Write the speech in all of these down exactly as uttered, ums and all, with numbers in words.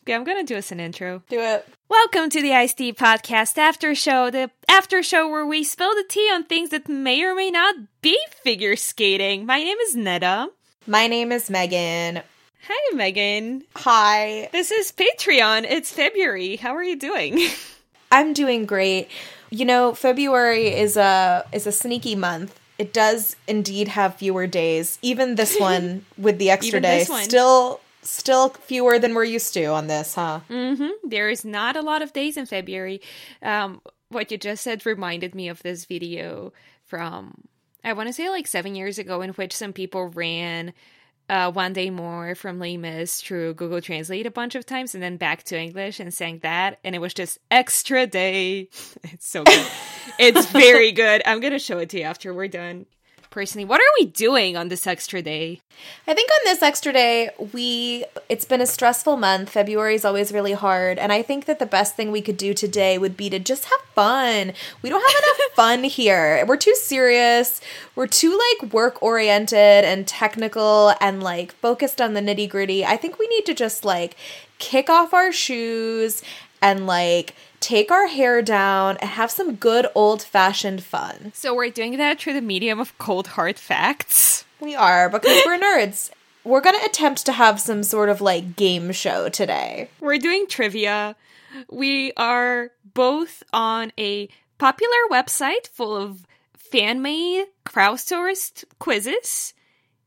Yeah, I'm gonna do us an intro. Do it. Welcome to the Ice-T Podcast After Show, the after show where we spill the tea on things that may or may not be figure skating. My name is Neda. My name is Megan. Hi, Megan. Hi. This is Patreon. It's February. How are you doing? I'm doing great. You know, February is a is a sneaky month. It does indeed have fewer days. Even this one with the extra Even day, this one. still still fewer than we're used to on this, huh? Mm-hmm. There is not a lot of days in February. Um, what you just said reminded me of this video from, I want to say like seven years ago, in which some people ran uh, One Day More from Les Mis through Google Translate a bunch of times and then back to English and sang that. And it was just extra day. It's so good. It's very good. I'm going to show it to you after we're done. Personally, what are we doing on this extra day? I think on this extra day, we it's been a stressful month. February is always really hard, and I think that the best thing we could do today would be to just have fun. We don't have enough fun here. We're too serious. We're too like work oriented and technical and like focused on the nitty gritty. I think we need to just like kick off our shoes and like take our hair down and have some good old-fashioned fun. So we're doing that through the medium of cold hard facts? We are, because we're nerds. We're going to attempt to have some sort of like game show today. We're doing trivia. We are both on a popular website full of fan-made, crowdsourced quizzes.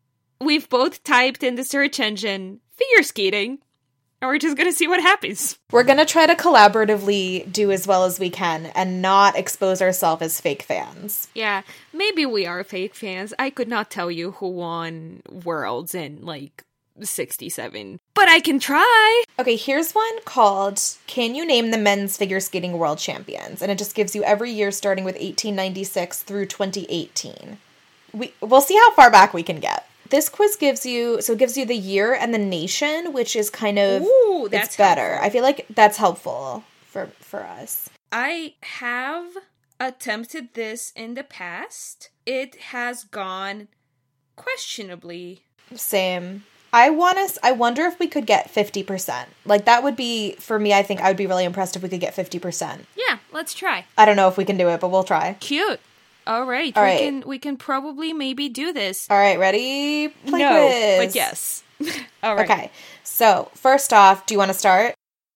We've both typed in the search engine figure skating. And we're just going to see what happens. We're going to try to collaboratively do as well as we can and not expose ourselves as fake fans. Yeah, maybe we are fake fans. I could not tell you who won Worlds in, like, sixty-seven. But I can try! Okay, here's one called Can You Name the Men's Figure Skating World Champions? And it just gives you every year starting with eighteen ninety-six through twenty eighteen. We, we'll see how far back we can get. This quiz gives you, so it gives you the year and the nation, which is kind of, Ooh, that's it's better. helpful. I feel like that's helpful for, for us. I have attempted this in the past. It has gone questionably. Same. I want us, I wonder if we could get fifty percent. Like, that would be, for me, I think I would be really impressed if we could get fifty percent. Yeah, let's try. I don't know if we can do it, but we'll try. Cute. All right. All we right. can we can probably maybe do this. All right, ready? Play no, quiz. but yes. All right. Okay. So, first off, do you want to start?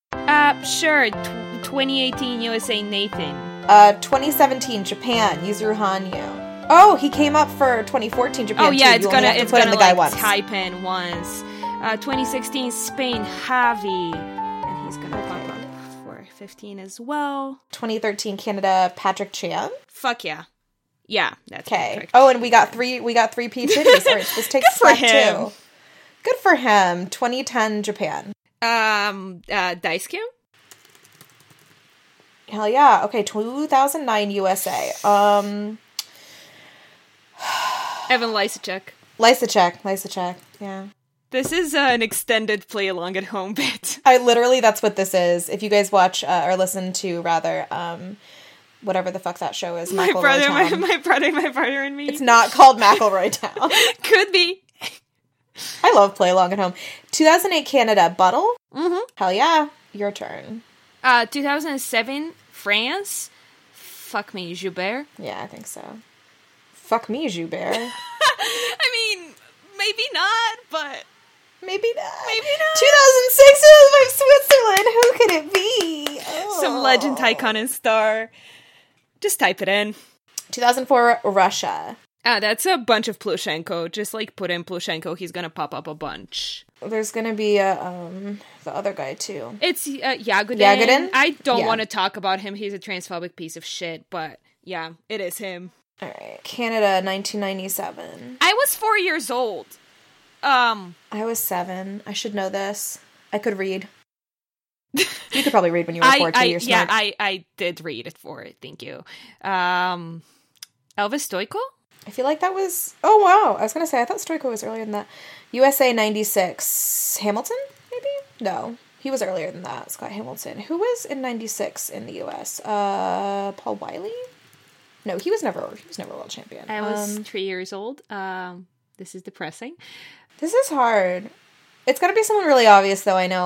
Uh, sure. T- twenty eighteen U S A Nathan. Uh, twenty seventeen Japan, Yuzuru Hanyu. Oh, he came up for twenty fourteen Japan. Oh yeah, too. it's You only gonna have to it's put in gonna the guy like once. type in once. Uh, twenty sixteen Spain Javi, and he's gonna pop up for fifteen as well. twenty thirteen Canada, Patrick Chan. Fuck yeah. Yeah, that's Okay. perfect. Oh, and we got three. We got three P titties. All right, this takes Good for step him. two. Good for him. twenty ten Japan. Um, uh, Daisuke? Hell yeah. Okay, two thousand nine U S A. Um, Evan Lysacek. Lysacek. Lysacek. Yeah. This is uh, an extended play along at home bit. I literally, that's what this is. If you guys watch uh, or listen to rather, um, whatever the fuck that show is, My McElroy brother, my, Town. my brother, my brother, and me. It's not called McElroy Town. Could be. I love Play Along at Home. two thousand eight Canada, Buttle. Mm-hmm. Hell yeah. Your turn. Uh, two thousand seven France. Fuck me, Joubert. Yeah, I think so. Fuck me, Joubert. I mean, maybe not, but Maybe not. maybe not. two thousand six is my Switzerland. Who could it be? Oh. Some legend, icon, and star. Just type it in. two thousand four Russia. Ah, that's a bunch of Plushenko. Just like put in Plushenko, he's gonna pop up a bunch. There's gonna be a um the other guy too. It's uh, Yagodin. Yagodin? I don't Yeah. want to talk about him. He's a transphobic piece of shit, but yeah, it is him. All right, Canada, nineteen ninety-seven. I was four years old. Um, I was seven. I should know this. I could read. You could probably read when you were I, four too. I You're yeah, smart. I, I did read it for it. Thank you. Um, Elvis Stoico? I feel like that was... Oh, wow. I was going to say, I thought Stoico was earlier than that. U S A ninety-six. Hamilton, maybe? No. He was earlier than that. Scott Hamilton. Who was in ninety-six in the U S? Uh, Paul Wiley? No, he was never he was never world champion. I was Um, three years old. Um, this is depressing. this is hard. It's got to be someone really obvious, though. I know it.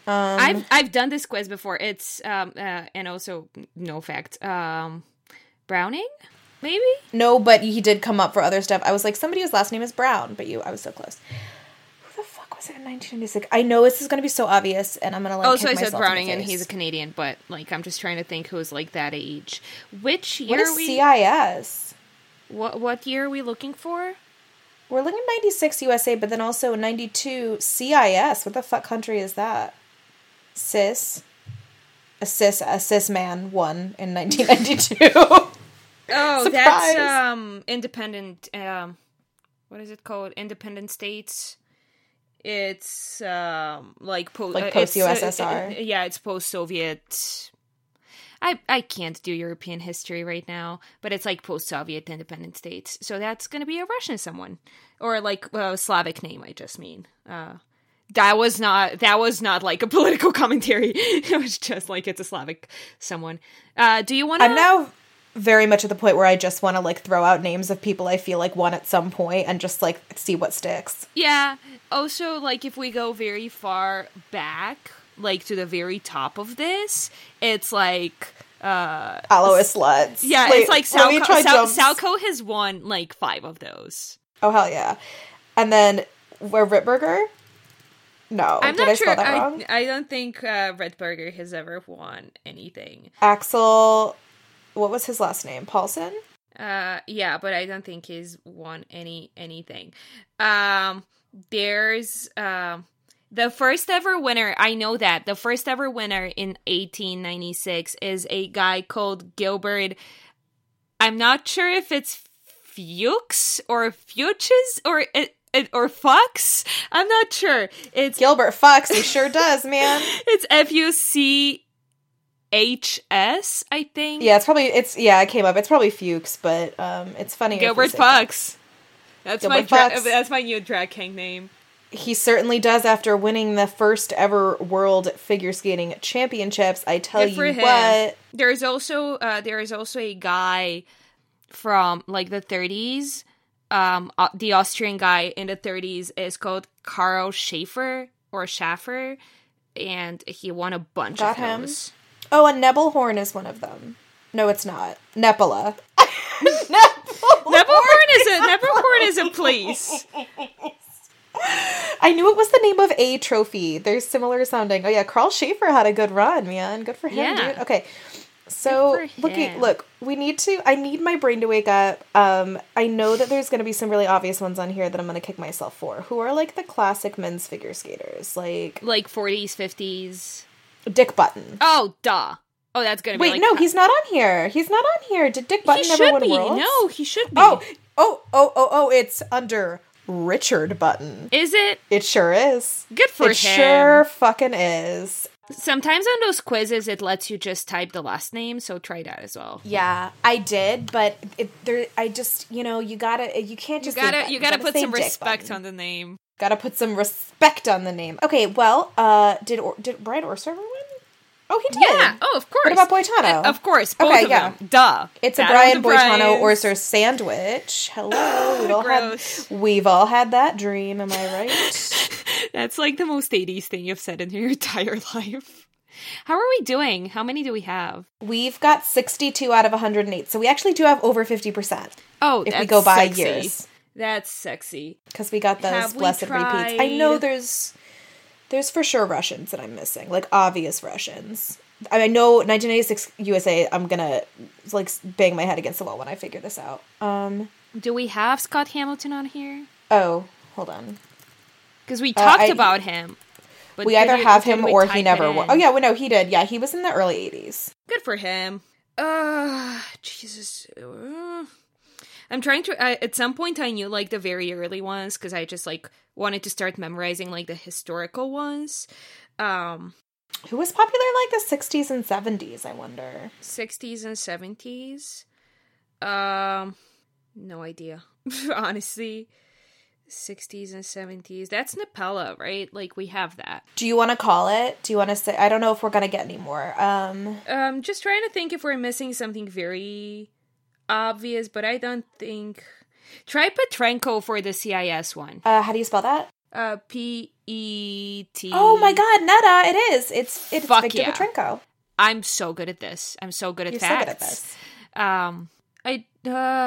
Um, I've I've done this quiz before. It's um uh, and also no fact. Um, Browning, maybe. no, but he did come up for other stuff. I was like, somebody whose last name is Brown, but you, I was so close. Who the fuck was it in nineteen ninety-six? I know this is going to be so obvious, and I'm going to like. Oh, so I kick said myself in the Browning, and face. he's a Canadian, but like I'm just trying to think who's like that age. Which year What is are we? C I S? What what year are we looking for? We're looking at ninety-six U S A, but then also ninety-two C I S. What the fuck country is that? Cis. A cis, a cis man won in nineteen ninety-two. Oh, Surprise. that's um independent. Um, what is it called? Independent states. It's um like po- Like uh, it's, post-U S S R? uh, yeah, it's post-Soviet. I I can't do European history right now, but it's like post-Soviet independent states. So that's gonna be a Russian someone, or like a Slavic name. I just mean. Uh, that was not that was not like a political commentary. It was just like it's a Slavic someone. Uh, do you want to? I'm now very much at the point where I just want to like throw out names of people I feel like won at some point and just like see what sticks. Yeah. Also, like if we go very far back, like to the very top of this, it's like uh Alois Sluts. yeah, Wait, it's like let me Salco, try Sal- jumps. Salco has won like five of those. Oh hell yeah! And then where Ritberger? No, I'm did not I sure. spell that I, wrong? I don't think uh, Redberger has ever won anything. Axel, what was his last name? Paulson? Uh, yeah, but I don't think he's won any anything. Um, there's um the first ever winner. I know that the first ever winner in eighteen ninety-six is a guy called Gilbert. I'm not sure if it's Fuchs or Fuchs or it. Or Fox? I'm not sure. It's Gilbert Fox, he sure does, man. It's F U C H S, I think. Yeah, it's probably, it's, yeah, it came up. It's probably Fuchs, but um, it's funny. Gilbert Fox. That's Gilbert my dra- Fox. that's my new drag king name. He certainly does after winning the first ever World Figure Skating Championships. I tell Good for you him. what. There's also uh, there is also a guy from like the thirties. Um, uh, the Austrian guy in the thirties is called Karl Schaefer or Schaffer, and he won a bunch Got of him. those. Oh, and Nebelhorn is one of them. No, it's not. Nepola. Nebelhorn is a Nebelhorn is a place. I knew it was the name of a trophy. They're similar sounding. Oh yeah, Carl Schaefer had a good run, man. Good for him, Yeah. dude. Okay. So, Good for looking, him. look, we need to, I need my brain to wake up. Um, I know that there's going to be some really obvious ones on here that I'm going to kick myself for, who are like the classic men's figure skaters, like Like forties, fifties. Dick Button. Oh, duh. Oh, that's gonna be Wait, like... no, he's not on here. He's not on here. Did Dick Button He never should win be. Worlds? No, he should be. Oh, oh, oh, oh, oh, it's under Richard Button. Is it? It sure is. Good for It him. sure fucking is. Sometimes on those quizzes, it lets you just type the last name, so try that as well. Yeah, I did, but it, there, I just, you know, you gotta, you can't You just. say gotta, Button. you gotta put say some Dick respect Button. on the name. Gotta put some respect on the name. Okay, well, uh, did or, did Brian Orser win? Oh, he did. Yeah. Oh, of course. What about Boitano? Uh, of course. Both Okay, of yeah. them. Duh. It's a Battle Brian of the Boitano Brides. Orser sandwich. Hello, we've all had, Gross. we've all had that dream. Am I right? That's like the most eighties thing you've said in your entire life. How are we doing? How many do we have? We've got sixty-two out of one hundred eight, so we actually do have over fifty percent. Oh, if that's we go by sexy. years. That's sexy. Because we got those Have we blessed repeats. I know tried- there's there's for sure Russians that I'm missing, like obvious Russians. I, mean, I know nineteen eighty-six U S A. I'm gonna like bang my head against the wall when I figure this out. Um. Do we have Scott Hamilton on here? Oh, hold on. Because we Uh, talked I- about him. But We did either we- have did him we or type he it never in? won. Oh yeah, well, no, he did. Yeah, he was in the early eighties. Good for him. Uh, Jesus. Uh, I'm trying to. I, at some point, I knew like the very early ones because I just like wanted to start memorizing like the historical ones. Um, Who was popular in like the sixties and seventies? I wonder. sixties and seventies. Um, no idea. Honestly, sixties and seventies. That's Napella, right? Like we have that. Do you want to call it? Do you want to say? I don't know if we're gonna get any more. Um. Um, just trying to think if we're missing something very obvious, but I don't think. Try Petrenko for the C I S one. Uh, how do you spell that? Uh, P E T. Oh my god, Netta, it is. It's it's Fuck Victor yeah. Petrenko. I'm so good at this. I'm so good at You're facts. so good at this. Um, I, uh,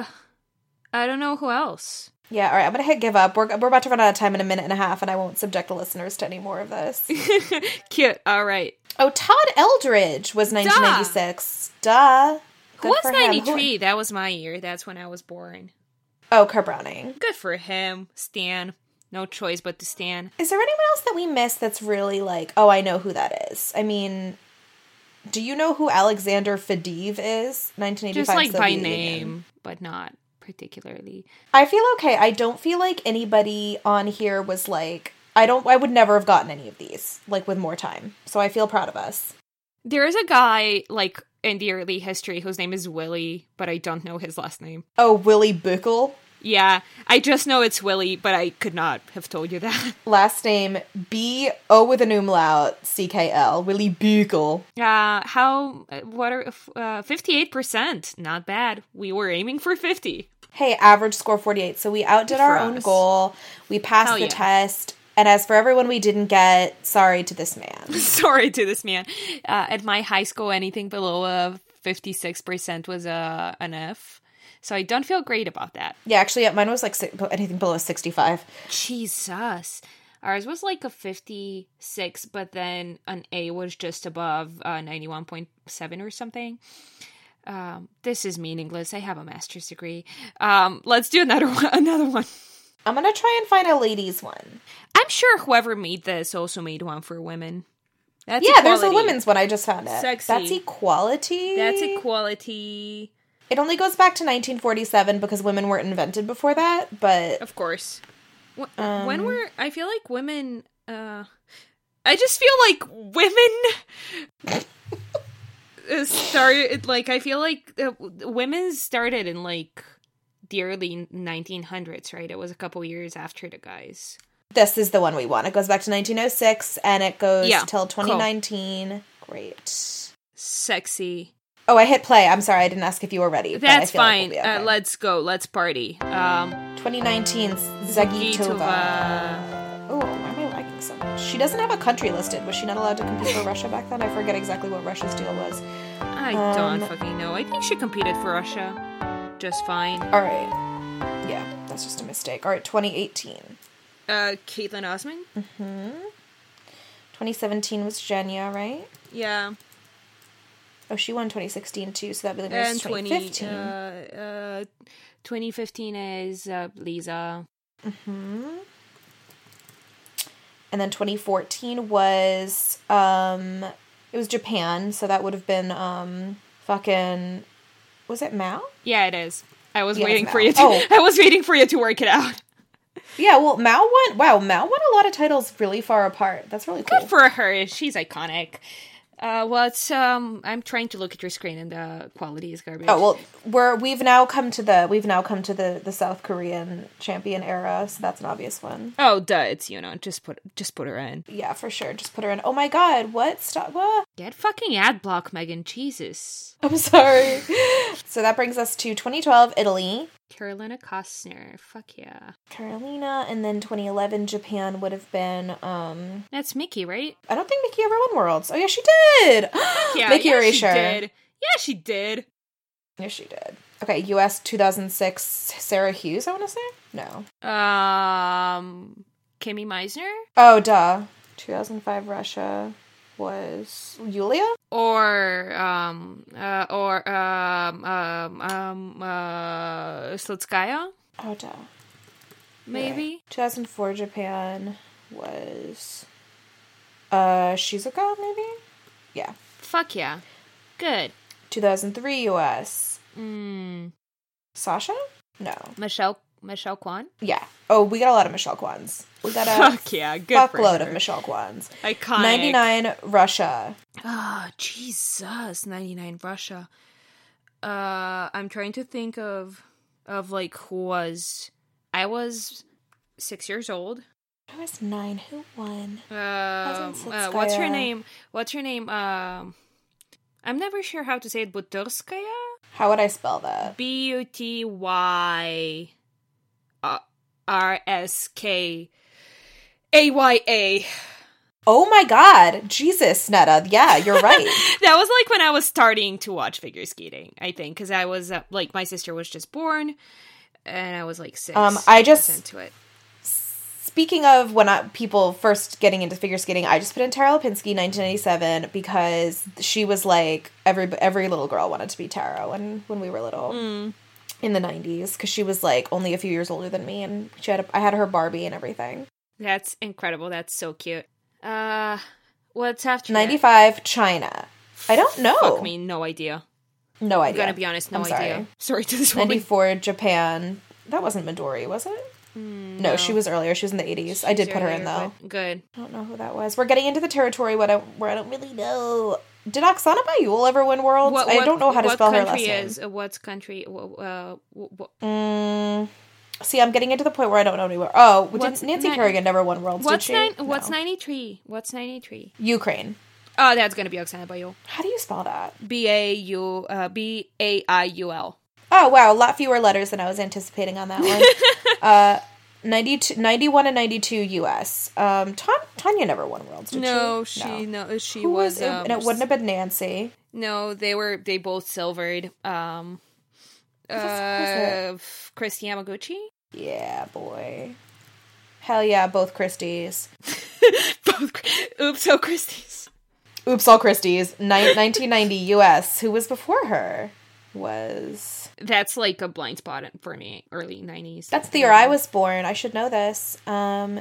I don't know who else. Yeah, all right, I'm going to hit give up. We're, we're about to run out of time in a minute and a half, and I won't subject the listeners to any more of this. Cute. All right. Oh, Todd Eldridge was nineteen eighty-six. Duh. Duh. Who was ninety-three? That was my year. That's when I was born. Oh, Kurt Browning. Good for him. Stan. No choice but to Stan. Is there anyone else that we missed that's really like, oh, I know who that is? I mean, do you know who Alexander Faddeev is? nineteen eighty-five Just like Soviet by Union. name, but not particularly. I feel okay. I don't feel like anybody on here was like, I don't, I would never have gotten any of these, like, with more time. So I feel proud of us. There is a guy, like, in the early history whose name is Willie, but I don't know his last name. Oh, Willie Buchel. Yeah, I just know it's Willie, but I could not have told you that. Last name, B, O with an umlaut, C K L. Willie Buchel. Uh, how, what are, uh, fifty-eight percent. Not bad. We were aiming for fifty. Hey, average score forty-eight. So we outdid Good our for own us. goal. We passed Hell the yeah. test. And as for everyone we didn't get, sorry to this man. Sorry to this man. Uh, at my high school, anything below a fifty-six percent was a, an F. So I don't feel great about that. Yeah, actually, yeah, mine was like si- anything below sixty-five. Jesus. Ours was like a fifty-six, but then an A was just above uh, ninety-one point seven or something. Um, this is meaningless. I have a master's degree. Um, let's do another one. Another one. I'm going to try and find a ladies one. I'm sure whoever made this also made one for women. That's yeah, equality. there's a women's one. I just found it. Sexy. That's equality. That's equality. It only goes back to nineteen forty-seven because women weren't invented before that, but... Of course. W- Um, when were... I feel like women... Uh, I just feel like women... uh, started... Like, I feel like uh, women started in, like, the early nineteen hundreds, right? It was a couple years after the guys. This is the one we want. It goes back to nineteen oh six, and it goes Yeah, till twenty nineteen. Cool. Great. Sexy. Oh, I hit play. I'm sorry, I didn't ask if you were ready. but I That's feel like fine. we'll be okay. uh, let's go. Let's party. Um, twenty nineteen, Zagitova. Oh, why am I liking so much? She doesn't have a country listed. Was she not allowed to compete for Russia back then? I forget exactly what Russia's deal was. I Um, don't fucking know. I think she competed for Russia just fine. All right. Yeah, that's just a mistake. All right, twenty eighteen. Uh, Caitlin Osman? Hmm. twenty seventeen was Zhenya, right? Yeah. Oh, she won twenty sixteen too, so that really And makes twenty, twenty fifteen. uh, uh, twenty fifteen is uh, Lisa. Hmm. And then twenty fourteen was, um, it was Japan, so that would have been, um, fucking, was it Mao? Yeah, it is. I was Yeah, it's waiting for Mao. you to. Oh. I was waiting for you to work it out. Yeah, well, Mao won, wow, Mao won a lot of titles really far apart. That's really cool. Good for her. She's iconic. Uh, well, it's, um, I'm trying to look at your screen and the quality is garbage. Oh, well, we're, we've now come to the, we've now come to the, the South Korean champion era, so that's an obvious one. Oh, duh, it's, you know, just put, just put her in. Yeah, for sure. Just put her in. Oh my god, what? Stop, what? Get fucking ad block, Megan. Jesus. I'm sorry. So that brings us to twenty twelve, Italy. Carolina Costner. Fuck yeah. Carolina, and then twenty eleven, Japan would have been, um... That's Mickey, right? I don't think Mickey ever won Worlds. Oh, yeah, she did! Yeah, Mickey yeah, Erasure. she did. Yeah, she did. Yes, she did. Okay, U S two thousand six, Sarah Hughes, I want to say? No. Um, Kimmy Meisner? Oh, duh. two thousand five Russia was Yulia? Or, um, uh, or, um, um, um, uh, Slutskaya? Oh, duh. Maybe? Right. two thousand four Japan was... Uh, Shizuka, maybe? Yeah. Fuck yeah. Good. two thousand three U S. Mm. Sasha? No. Michelle, Michelle Kwan? Yeah. Oh, we got a lot of Michelle Kwans. We got a Fuck yeah, good for fuckload her. of Michelle Kwans. Iconic. ninety-nine Russia. Oh, Jesus. ninety-nine Russia. Uh, I'm trying to think of, of like, who was... I was six years old. I was nine. Who won? Um, uh, Slutskaya. what's her name? What's her name? Um, I'm never sure how to say it. Buturskaya? How would I spell that? B U T Y R S K A Y A. Oh my god. Jesus, Netta. Yeah, you're right. That was like when I was starting to watch figure skating, I think, because I was, uh, like, my sister was just born, and I was, like, six. Um, I just... into it. Speaking of when I, people first getting into figure skating, I just put in Tara Lipinski, nineteen ninety-seven, because she was like, every every little girl wanted to be Tara when, when we were little. Mm. In the nineties, because she was like only a few years older than me, and she had a, I had her Barbie and everything. That's incredible. That's so cute. Uh, what's after ninety-five, that? China. I don't know. Fuck me, no idea. No idea. I'm gonna be honest, no I'm idea. sorry. Sorry to this woman. ninety-four, Japan. That wasn't Midori, was it? Mm, no. no, she was earlier. She was in the eighties. She's I did put her in, though. Good. I don't know who that was. We're getting into the territory where I, where I don't really know. Did Oksana Bayul ever win Worlds? What, what, I don't know how to spell her last name. What name. country is? Uh, what's country? Uh, what? Mm, see, I'm getting into the point where I don't know anywhere. Oh, what's did, Nancy ni- Kerrigan never won Worlds, what's did she? Nine, no. What's ninety-three? What's ninety-three? Ukraine. Oh, that's gonna be Oksana Bayul. How do you spell that? B A U uh, B A I U L. Oh, wow. A lot fewer letters than I was anticipating on that one. uh, ninety-two, ninety-one and ninety-two U S. Um, Ta- Tanya never won Worlds, did no, she? she no, no she Who was. was it? Um, and it wouldn't have been Nancy. No, they were. They both silvered. Um, Who's uh, Christy Yamaguchi. Yeah, boy. Hell yeah, both Christies. both. Oops, oh Christies. Oops, all Christies. Ni- nineteen ninety U S. Who was before her? Was... That's like a blind spot for me. Early nineties. That's the year I was born. I should know this. Um,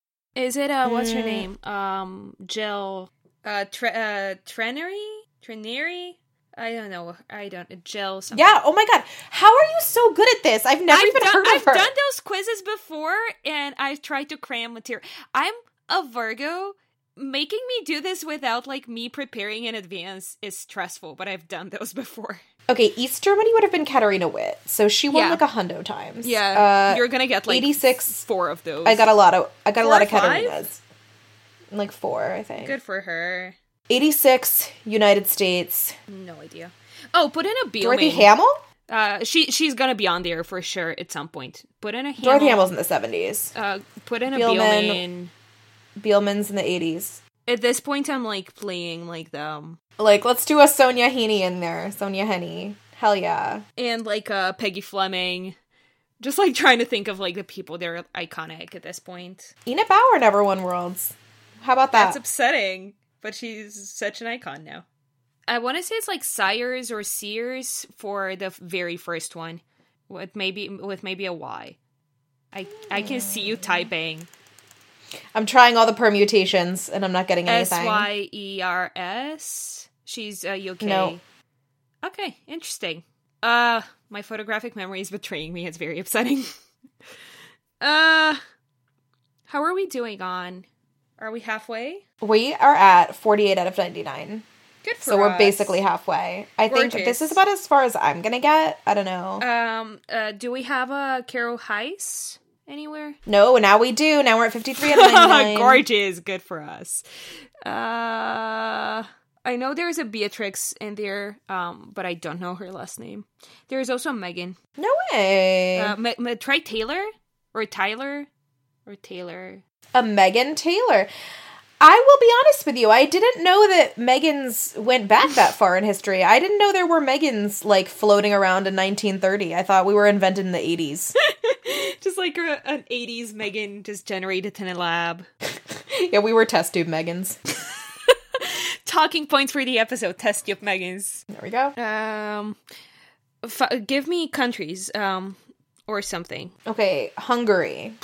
Is it, uh, what's mm, her name? Um, Jill, uh, Tre- uh, Trenary? Trenary? I don't know. I don't, Jill something. yeah, oh my god. How are you so good at this? I've never I've even done, heard of I've her. done those quizzes before, and I've tried to cram material. I'm a Virgo. Making me do this without, like, me preparing in advance is stressful, but I've done those before. Okay, East Germany would have been Katarina Witt, so she won Yeah. like a hundo times. Yeah, uh, you're gonna get, like, eighty-six four of those. I got a lot of I got Four a lot or of five? Katarinas. Like four, I think. Good for her. eighty-six, United States. No idea. Oh, put in a Beelman. Dorothy Hamill? Uh, she she's gonna be on there for sure at some point. Put in a Hamill. Dorothy Hamill's in the seventies. Uh, put in a Beelman. Beelman. Beelman's in the eighties. At this point, I'm like playing like the um, Like, let's do a Sonia Heaney in there. Sonia Henny. Hell yeah. and like uh Peggy Fleming. Just like trying to think of like the people that are iconic at this point. Enid Bauer never won Worlds. How about that? That's upsetting, but she's such an icon now. I want to say it's like Sires or Sears for the very first one, with maybe with maybe a Y. I I can see you typing I'm trying all the permutations, and I'm not getting S anything. Y E R S. She's uh, U K. No. Okay, interesting. Uh, my photographic memory is betraying me. It's very upsetting. uh, how are we doing on? Are we halfway? We are at forty-eight out of ninety-nine. Good for So we're us. basically halfway. I think Gorgeous. this is about as far as I'm gonna get. I don't know. Um, uh, do we have a Carol Heiss anywhere? No, now we do. Now we're at fifty-three out of ninety-nine. Gorgeous. Good for us. Uh, I know there's a Beatrix in there, um, but I don't know her last name. There's also a Megan. No way. Uh, Ma- Ma- try Taylor? Or Tyler? Or Taylor? A Megan Taylor. I will be honest with you. I didn't know that Megans went back that far in history. I didn't know there were Megans, like, floating around in nineteen thirty. I thought we were invented in the eighties. Just like a, an eighties Megan just generated in a lab. Yeah, we were test tube Megans. Talking points for the episode, test tube Megans. There we go. Um, f- give me countries, um, or something. Okay, Hungary.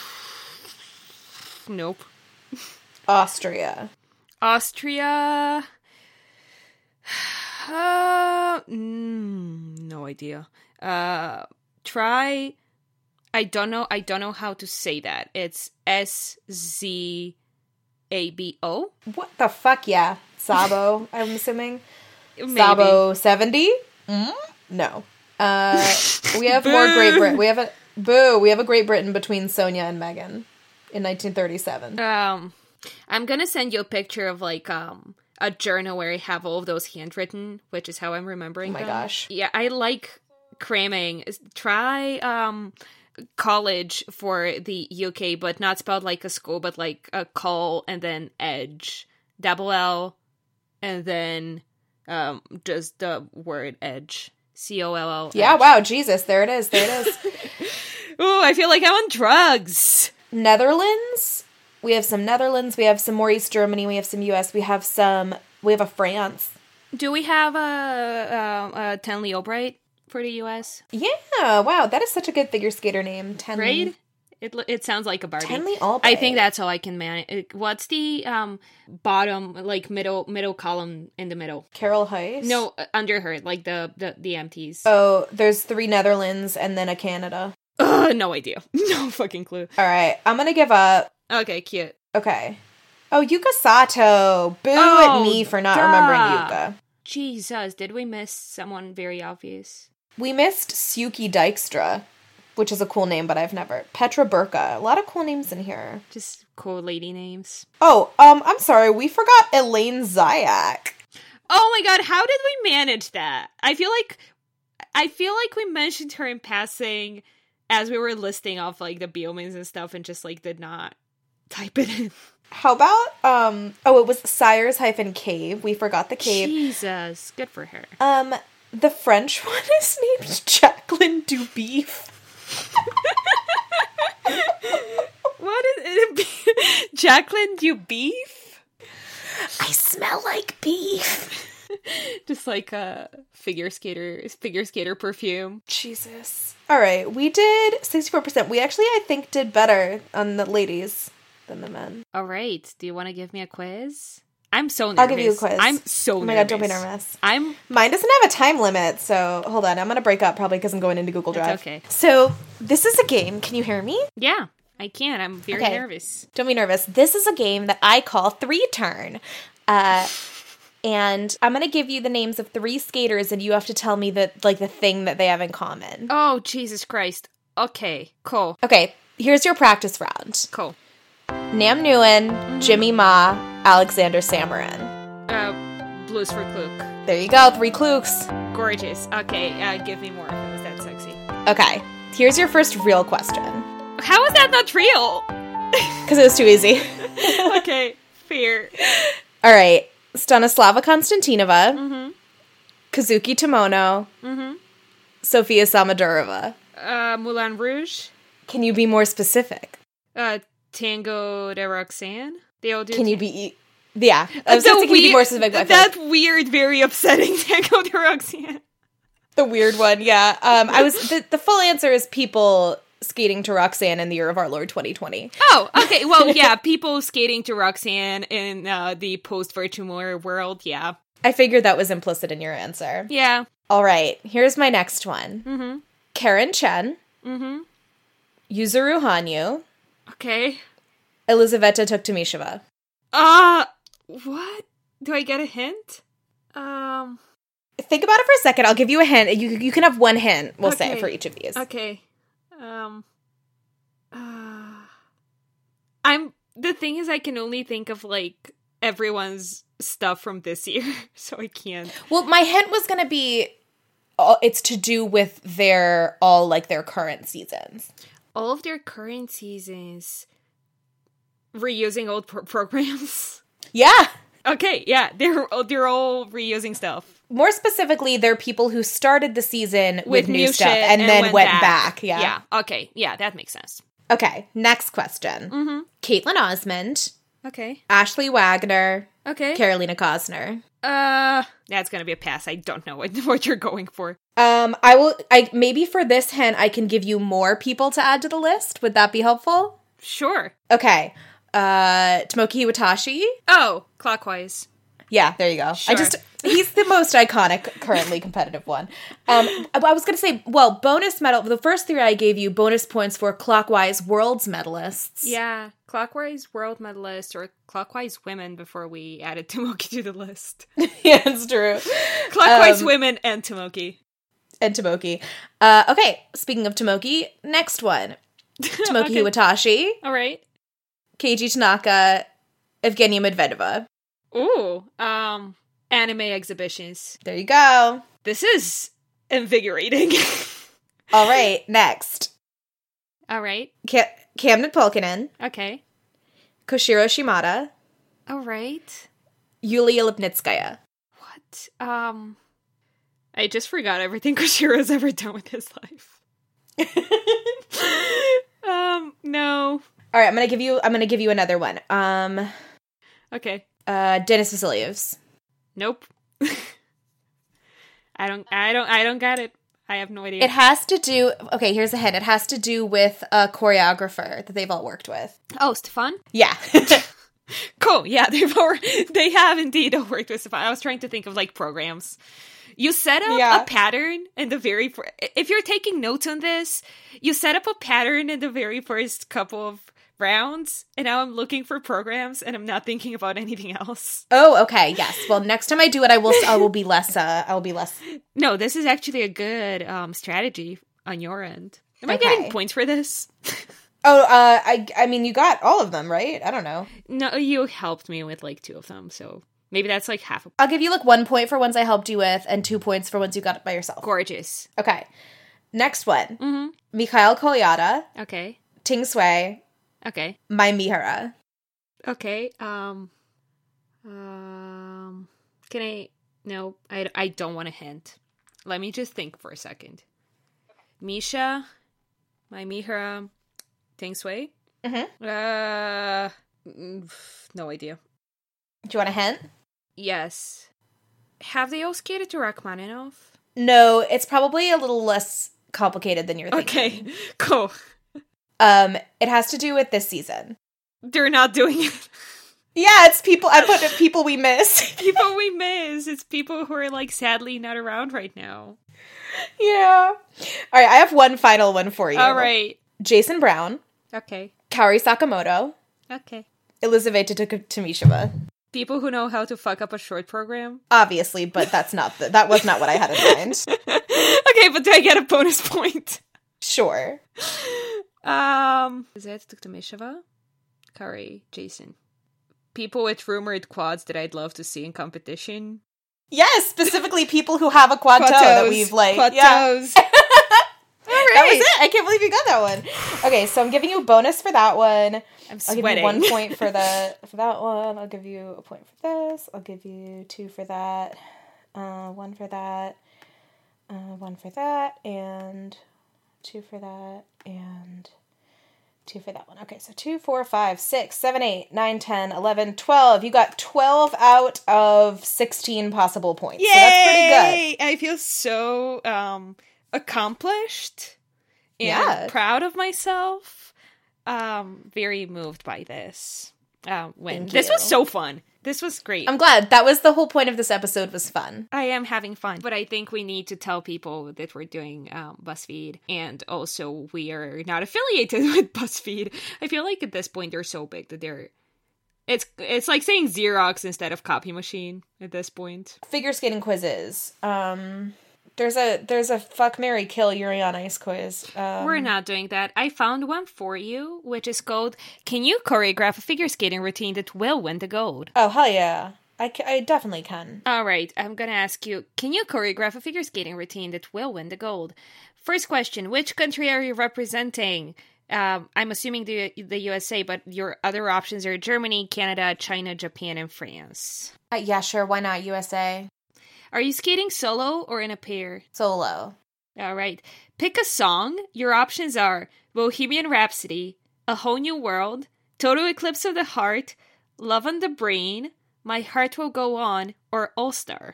Nope. Austria. Austria. Uh, mm, no idea. Uh, try. I don't know. I don't know how to say that. It's S Z A B O. What the fuck? Yeah, Sabo. I'm assuming Maybe. Sabo seventy. Mm? No. Uh, we have more Great Britain. We have a boo. We have a Great Britain between Sonia and Megan in nineteen thirty-seven. Um, I'm gonna send you a picture of like um a journal where I have all of those handwritten, which is how I'm remembering. Oh my them. gosh. Yeah, I like cramming. Try um college for the U K, but not spelled like a school, but like a call and then edge. Double L and then um, just the word edge. C O L L. Yeah, wow, Jesus, there it is, there it is. Ooh, I feel like I'm on drugs. Netherlands. We have some Netherlands. We have some more East Germany. We have some U S. We have some, we have a France. Do we have a, a, a Tenley Albright for the U S? Yeah, wow, that is such a good figure skater name. Tenley. Right? It it sounds like a Barbie. Tenley Albright. I think that's how I can manage. What's the um bottom, like middle middle column in the middle? Carol Heiss? No, uh, under her, like the, the, the empties. Oh, there's three Netherlands and then a Canada. Ugh, no idea. No fucking clue. All right, I'm gonna give up. Okay, cute. Okay. Oh, Yuka Sato. Boo Oh, at me for not duh. remembering Yuka. Jesus, did we miss someone very obvious? We missed Suki Dykstra, which is a cool name, but I've never. Petra Burka. A lot of cool names in here. Just cool lady names. Oh, um, I'm sorry. We forgot Elaine Zayak. Oh my god, how did we manage that? I feel like I feel like we mentioned her in passing as we were listing off like the Biomans and stuff and just like did not type it in. How about, um, oh, it was Sires hyphen Cave. We forgot the cave. Jesus, good for her. Um, the French one is named Jacqueline Dubeef. What is it? Jacqueline, do you beef? I smell like beef. Just like a figure skater, figure skater perfume. Jesus. All right, we did sixty-four percent. We actually, I think, did better on the ladies than the men. All right. Do you want to give me a quiz? I'm so nervous. I'll give you a quiz. I'm so nervous. Oh my god, don't be nervous. I'm... Mine doesn't have a time limit, so hold on. I'm going to break up probably because I'm going into Google Drive. It's okay. So, this is a game. Can you hear me? Yeah, I can. I'm very Okay. nervous. Don't be nervous. This is a game that I call Three Turn. Uh... And I'm going to give you the names of three skaters, and you have to tell me the, like, the thing that they have in common. Oh, Jesus Christ. Okay, cool. Okay, here's your practice round. Cool. Nam Nguyen, Jimmy Ma, Alexander Samarin. Uh, Blues for Klook. There you go, three klooks. Gorgeous. Okay, uh, give me more. Is that sexy? Okay, here's your first real question. How is that not real? Because it was too easy. Okay, fair. All right, Stanislava Konstantinova, Mm-hmm. Kazuki Tomono, Mm-hmm. Sofia Samadurova. Uh, Moulin Rouge. Can you be more specific? Uh, Tango de Roxanne. They all do. Can you ta- be... Yeah, I was going to say, can you be more specific? but I feel like- That weird, very upsetting Tango de Roxanne. The weird one, yeah. Um, I was... The, the full answer is people skating to Roxanne in the year of our Lord twenty twenty. Oh, okay. Well, yeah, people skating to Roxanne in uh, the post-Virtumor world, yeah. I figured that was implicit in your answer. Yeah. All right, here's my next one. Mm-hmm. Karen Chen, Mm-hmm. Yuzuru Hanyu, Okay. Elizaveta Tuktamisheva. Uh, what? Do I get a hint? Um, Think about it for a second. I'll give you a hint. You you can have one hint, we'll say, Okay. for each of these. okay. Um, uh, I'm, the thing is I can only think of, like, everyone's stuff from this year, so I can't. Well, my hint was going to be, uh, it's to do with their, all, like, their current seasons. All of their current seasons reusing old pro- programs. Yeah. Okay, yeah, they're they're all reusing stuff. More specifically, they're people who started the season with, new, stuff shit and, then went, back. Yeah. Yeah, okay, yeah, that makes sense. Okay, next question. Mm-hmm. Caitlin Osmond, Okay. Ashley Wagner, Okay. Carolina Cosner. Uh, that's gonna be a pass. I don't know what, what you're going for. Um, I will, I maybe for this hint, I can give you more people to add to the list. Would that be helpful? Sure. Okay. Uh, Tomoki Iwatashi. Oh, clockwise. Yeah, there you go. Sure. I just, he's the most iconic, currently competitive one. Um, I was going to say, well, bonus medal, the first three I gave you, bonus points for clockwise world's medalists. Yeah, clockwise world medalist or clockwise women before we added Tomoki to the list. Yeah, it's true. Clockwise Um, women and Tomoki. And Tomoki. Uh, okay, speaking of Tomoki, next one. Tomoki Okay. Iwatashi, All right. Keiji Tanaka, Evgenia Medvedeva. Ooh, um, anime exhibitions. There you go. This is invigorating. All right, next. All right. Ca- Camden Polkinen, Okay. Koshiro Shimada, All right. Yulia Lipnitskaya. What? Um, I just forgot everything Koshiro's ever done with his life. um, no. All right, I'm gonna give you. I'm gonna give you another one. Um, Okay. uh, Denis Vasilyevs. Nope. I don't. I don't. I don't get it. I have no idea. It has to do. Okay, here's a hint. It has to do with a choreographer that they've all worked with. Oh, Stefan? Yeah. Cool. Yeah, they've all, they have indeed all worked with Stefan. I was trying to think of like programs. You set up Yeah. a pattern in the very fir- if you're taking notes on this, you set up a pattern in the very first couple of rounds, and now I'm looking for programs, and I'm not thinking about anything else. Oh, okay. Yes. Well, next time I do it, I will. I will be less. Uh, I will be less. No, this is actually a good um, strategy on your end. Am I Okay. getting points for this? Oh, uh, I. I mean, you got all of them, right? I don't know. No, you helped me with like two of them, so maybe that's like half a I'll give you like one point for ones I helped you with, and two points for ones you got it by yourself. gorgeous. Okay. Next one. Mm-hmm. Mikhail Kolyada, Okay. Ting Sui, Okay. Mai Mihara. Okay. Um. Um. Can I? No, I. I don't want a hint. Let me just think for a second. Misha, my Mihara, Ting Sui. Mm-hmm. Uh. mm, No idea. Do you want a hint? Yes. Have they all skated to Rachmaninoff? No, it's probably a little less complicated than you're thinking. Okay. Cool. Um, it has to do with this season. They're not doing it. Yeah, it's people. I put it people we miss. People we miss. It's people who are like sadly not around right now. Yeah. All right, I have one final one for you. All right. Jason Brown, Okay. Kaori Sakamoto, Okay. Elizaveta Tomishima. People who know how to fuck up a short program. Obviously, but that's not the, that was not what I had in mind. Okay, but do I get a bonus point? Sure. Um, is that Tuktamisheva? Kari, Jason. People with rumored quads that I'd love to see in competition. Yes, specifically people who have a quad toe Quad that toes. we've like. Quad yeah. toes. All right. That was it. I can't believe you got that one. Okay, so I'm giving you a bonus for that one. I'm I'll sweating. give you one point for the for that one. I'll give you a point for this. I'll give you two for that. Uh, one for that. Uh, one for that, and two for that, and two for that one. Okay, so two, four, five, six, seven, eight, nine, ten, eleven, twelve. You got twelve out of sixteen possible points. Yay! So that's pretty good. I feel so um accomplished and Yeah. proud of myself. Um, very moved by this. Um, when Thank this you. was so fun. This was great. I'm glad. That was the whole point of this episode, was fun. I am having fun, but I think we need to tell people that we're doing um, BuzzFeed, and also we are not affiliated with BuzzFeed. I feel like at this point they're so big that they're it's it's like saying Xerox instead of Copy Machine at this point. Figure skating quizzes. Um, there's a there's a fuck, marry, kill Yuri on Ice quiz. Um, We're not doing that. I found one for you, which is called "Can you choreograph a figure skating routine that will win the gold?" Oh hell yeah! I, ca- I definitely can. All right, I'm gonna ask you, can you choreograph a figure skating routine that will win the gold? First question, which country are you representing? Um, I'm assuming the the U S A, but your other options are Germany, Canada, China, Japan, and France. Uh, yeah, sure. Why not U S A? Are you skating solo or in a pair? Solo. All right, pick a song. Your options are Bohemian Rhapsody, A Whole New World, Total Eclipse of the Heart, Love on the Brain, My Heart Will Go On, or All Star.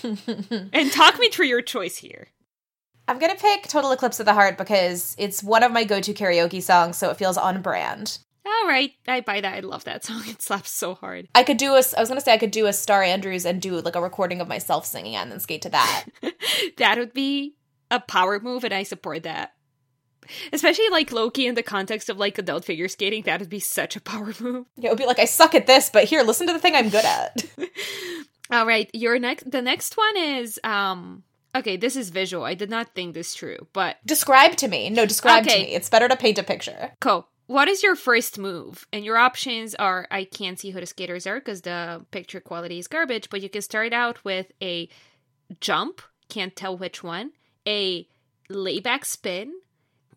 And talk me through your choice here. I'm gonna pick Total Eclipse of the Heart because it's one of my go-to karaoke songs, so it feels on brand. All right, I buy that. I love that song. It slaps so hard. I could do a. I was gonna say I could do a Star Andrews and do like a recording of myself singing it and then skate to that. That would be a power move, and I support that. Especially like Loki in the context of like adult figure skating, that would be such a power move. It would be like, I suck at this, but here, listen to the thing I'm good at. All right, your next. The next one is um. Okay, this is visual. I did not think this through, but Describe to me. No, describe Okay. to me. It's better to paint a picture. cool. What is your first move? And your options are, I can't see who the skaters are because the picture quality is garbage, but you can start out with a jump, can't tell which one, a layback spin,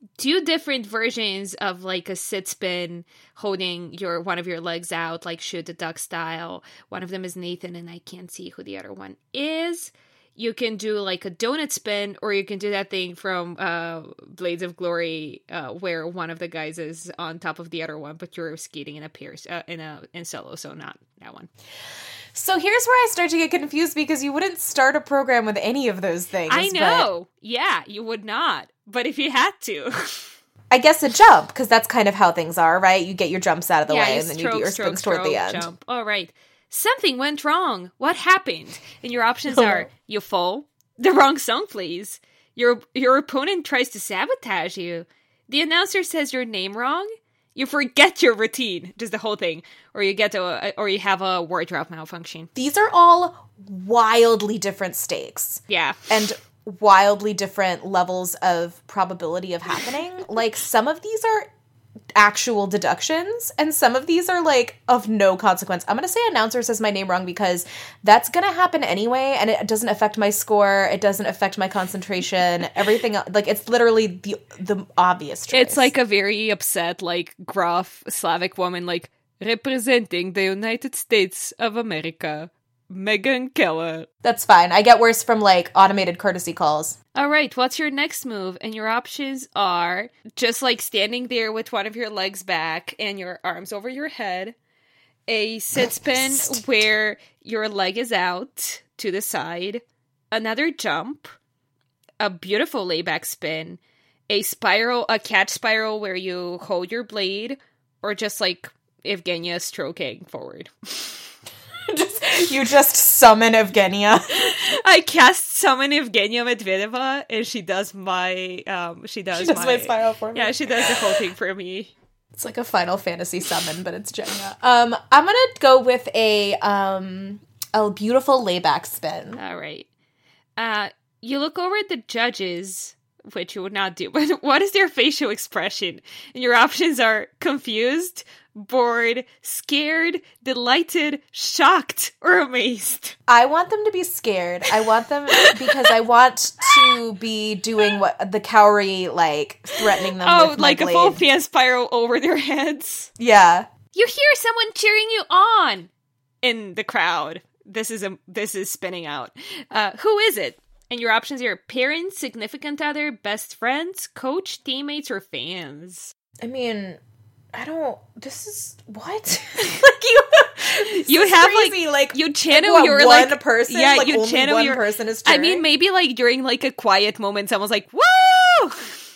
two different versions of like a sit spin holding your one of your legs out, like shoot the duck style. One of them is Nathan, and I can't see who the other one is. You can do like a donut spin, or you can do that thing from uh, Blades of Glory, uh, where one of the guys is on top of the other one, but you're skating in a pierce uh, in a in solo, so not that one. So here's where I start to get confused, because you wouldn't start a program with any of those things. I know. Yeah, you would not. But if you had to. I guess a jump, because that's kind of how things are, right? You get your jumps out of the yeah, way, you and then stroke, you do your stroke, spins toward stroke, the end. Jump. All right. Something went wrong. What happened? And your options are, you fall, the wrong song plays, your your opponent tries to sabotage you, the announcer says your name wrong, you forget your routine, just the whole thing, or you get a, or you have a wardrobe malfunction. These are all wildly different stakes. Yeah. And wildly different levels of probability of happening. Like, some of these are actual deductions, and some of these are, like, of no consequence. I'm gonna say announcer says my name wrong, because that's gonna happen anyway, and it doesn't affect my score, it doesn't affect my concentration, everything else. Like, it's literally the the obvious choice. It's like a very upset, like, gruff Slavic woman, like, representing the United States of America, Megan Keller. That's fine. I get worse from, like, automated courtesy calls. All right, what's your next move? And your options are just, like, standing there with one of your legs back and your arms over your head. A sit spin where your leg is out to the side. Another jump. A beautiful layback spin. A spiral, a catch spiral where you hold your blade. Or just, like, Evgenia stroking forward. just, you just summon Evgenia. I cast summon Evgenia Medvedeva, and she does my, um, she does, she does my, my spiral for me. Yeah, she does the whole thing for me. It's like a Final Fantasy summon, but it's Jenga. Um, I'm gonna go with a, um, a beautiful layback spin. All right. Uh, you look over at the judges, which you would not do, but what is their facial expression? And your options are confused, bored, scared, delighted, shocked, or amazed. I want them to be scared. I want them because I want to be doing what the Cowrie, like, threatening them oh, with my like blade. a full fan spiral over their heads. Yeah. You hear someone cheering you on in the crowd. This is a this is spinning out. Uh, who is it? And your options are parents, significant other, best friends, coach, teammates, or fans. I mean, I don't. This is what? like you, you have crazy. like, like you channel like, what, your one like person. Yeah, like you only channel one your person is. I cheering? mean, maybe like during like a quiet moment, someone's like, "Woo!"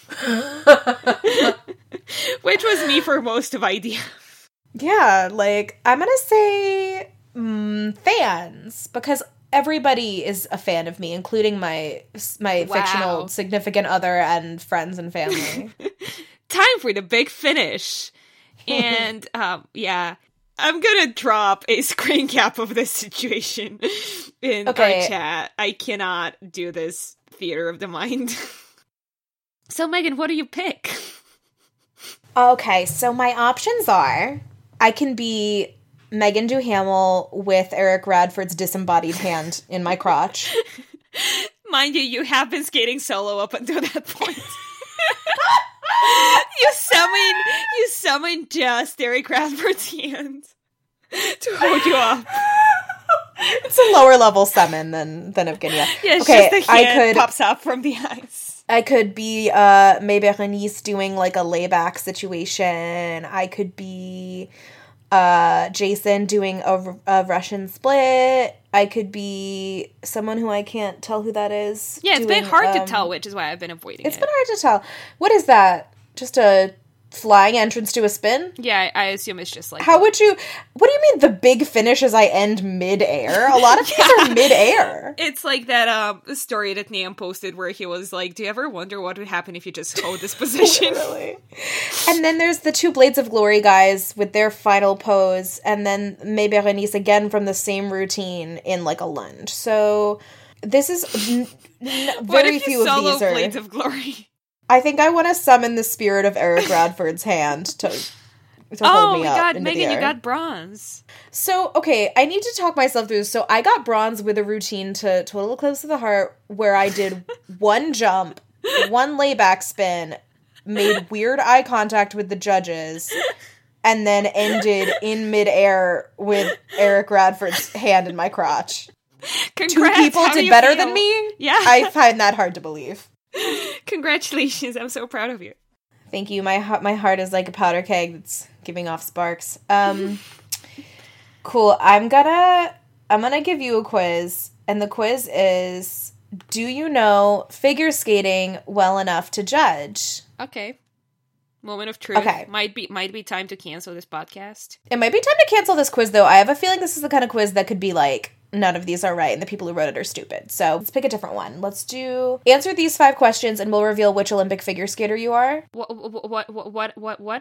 Which was me for most of idea. Yeah, like I'm gonna say mm, fans, because everybody is a fan of me, including my my Wow. fictional significant other and friends and family. Time for the big finish. And um yeah, I'm gonna drop a screen cap of this situation in Okay. our chat. I cannot do this theater of the mind. So Megan, what do you pick? Okay, so my options are I can be Megan Duhamel with Eric Radford's disembodied hand in my crotch. Mind you, you have been skating solo up until that point. you summon, you summon just Eric Radford's hand to hold you up. It's a lower level summon than than Evgenia. Yeah, it's okay, just the I hand could pops up from the ice. I could be uh May Berenice doing like a layback situation. I could be uh Jason doing a, a Russian split. I could be someone who I can't tell who that is. Yeah, it's doing, been hard um, to tell, which is why I've been avoiding It's it. been hard to tell. What is that? Just a flying entrance to a spin? Yeah, I, I assume it's just like... How would you... What do you mean the big finish is I end mid-air? A lot of these are mid-air. It's like that um story that Nam posted where he was like, do you ever wonder what would happen if you just hold this position? Really? And then there's the two Blades of Glory guys with their final pose, and then May Berenice again from the same routine in like a lunge. So this is n- n- What very if few you of solo these are... Blades of Glory? I think I want to summon the spirit of Eric Radford's hand to, to Oh hold me my up god, into Megan, the you air. got bronze. So, okay, I need to talk myself through this. So I got bronze with a routine to Total Eclipse of the Heart where I did one jump, one layback spin, made weird eye contact with the judges, and then ended in midair with Eric Radford's hand in my crotch. Congrats. Two people How do did you better feel? than me? Yeah. I find that hard to believe. Congratulations. I'm so proud of you. Thank you. My heart, my heart is like a powder keg that's giving off sparks. Um, cool. I'm gonna I'm gonna give you a quiz, and the quiz is: do you know figure skating well enough to judge? Okay. Moment of truth. Okay. Might be might be time to cancel this podcast. It might be time to cancel this quiz, though. I have a feeling this is the kind of quiz that could be like, none of these are right, and the people who wrote it are stupid. So let's pick a different one. Let's do answer these five questions, and we'll reveal which Olympic figure skater you are. What what what what what what?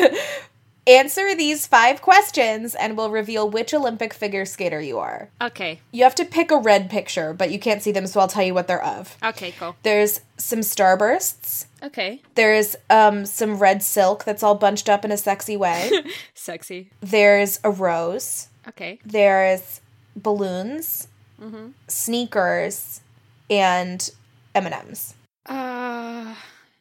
Answer these five questions, and we'll reveal which Olympic figure skater you are. Okay. You have to pick a red picture, but you can't see them, so I'll tell you what they're of. Okay, cool. There's some starbursts. Okay. There's um some red silk that's all bunched up in a sexy way. Sexy. There's a rose. Okay. There's balloons, Mm-hmm. sneakers, and M and M's. Uh,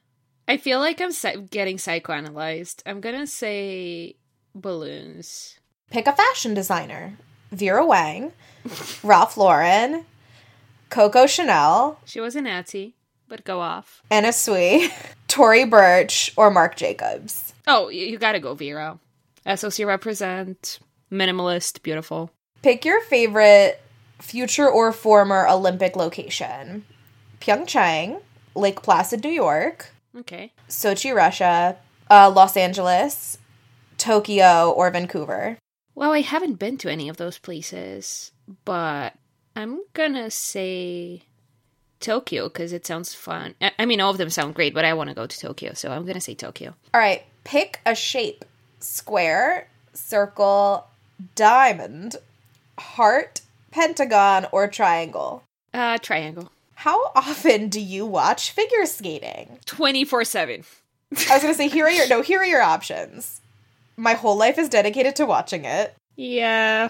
I feel like I'm psy- getting psychoanalyzed. I'm gonna say balloons. Pick a fashion designer. Vera Wang, Ralph Lauren, Coco Chanel, She was a Nazi, but go off. Anna Sui, Tory Burch, or Marc Jacobs. Oh, you, you gotta go Vera. S O C represent. Minimalist, beautiful. Pick your favorite future or former Olympic location. Pyeongchang, Lake Placid, New York, Okay. Sochi, Russia, uh, Los Angeles, Tokyo, or Vancouver. Well, I haven't been to any of those places, but I'm gonna say Tokyo because it sounds fun. I, I mean, all of them sound great, but I want to go to Tokyo, so I'm gonna say Tokyo. All right, pick a shape. Square, circle, diamond, heart, pentagon, or triangle. Uh, triangle. How often do you watch figure skating? twenty-four seven. I was going to say, here are your, no, here are your options. My whole life is dedicated to watching it. Yeah.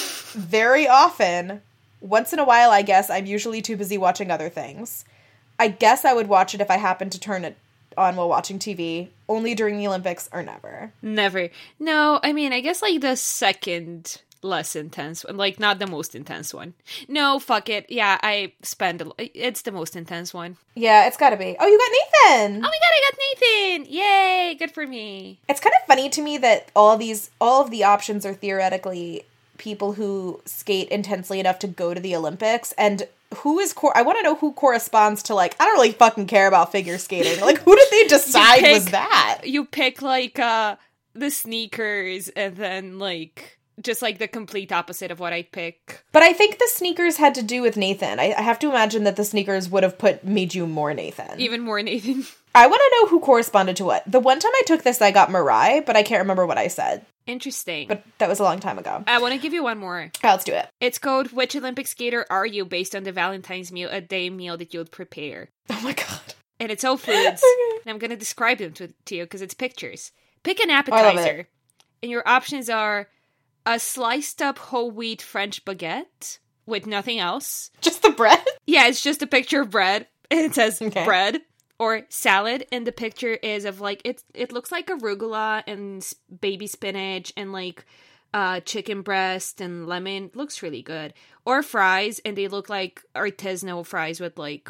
Very often. Once in a while, I guess, I'm usually too busy watching other things. I guess I would watch it if I happened to turn it on while watching T V. Only during the Olympics or never. Never. No, I mean, I guess like the second less intense one, like not the most intense one. No, fuck it. Yeah, I spend, a, it's the most intense one. Yeah, it's gotta be. Oh, you got Nathan! Oh my god, I got Nathan! Yay, good for me. It's kind of funny to me that all these, all of the options are theoretically people who skate intensely enough to go to the Olympics, and who is, cor- I want to know who corresponds to, like, I don't really fucking care about figure skating. Like, who did they decide pick- was that? You pick like uh the sneakers and then like just like the complete opposite of what I pick. But I think the sneakers had to do with Nathan. I, I have to imagine that the sneakers would have put made you more Nathan. Even more Nathan. I want to know who corresponded to what. The one time I took this, I got Mirai, but I can't remember what I said. Interesting. But that was a long time ago. I want to give you one more. All right, let's do it. It's called Which Olympic Skater Are You based on the Valentine's meal, a day meal that you would prepare. Oh my god. And it's all foods. Okay. And I'm going to describe them to, to you because it's pictures. Pick an I love appetizer. it. And your options are a sliced up whole wheat French baguette with nothing else. Just the bread? Yeah, it's just a picture of bread. And it says Okay. bread. Or salad, and the picture is of like it. It looks like arugula and s- baby spinach and like uh, chicken breast and lemon. Looks really good. Or fries, and they look like artisanal fries with like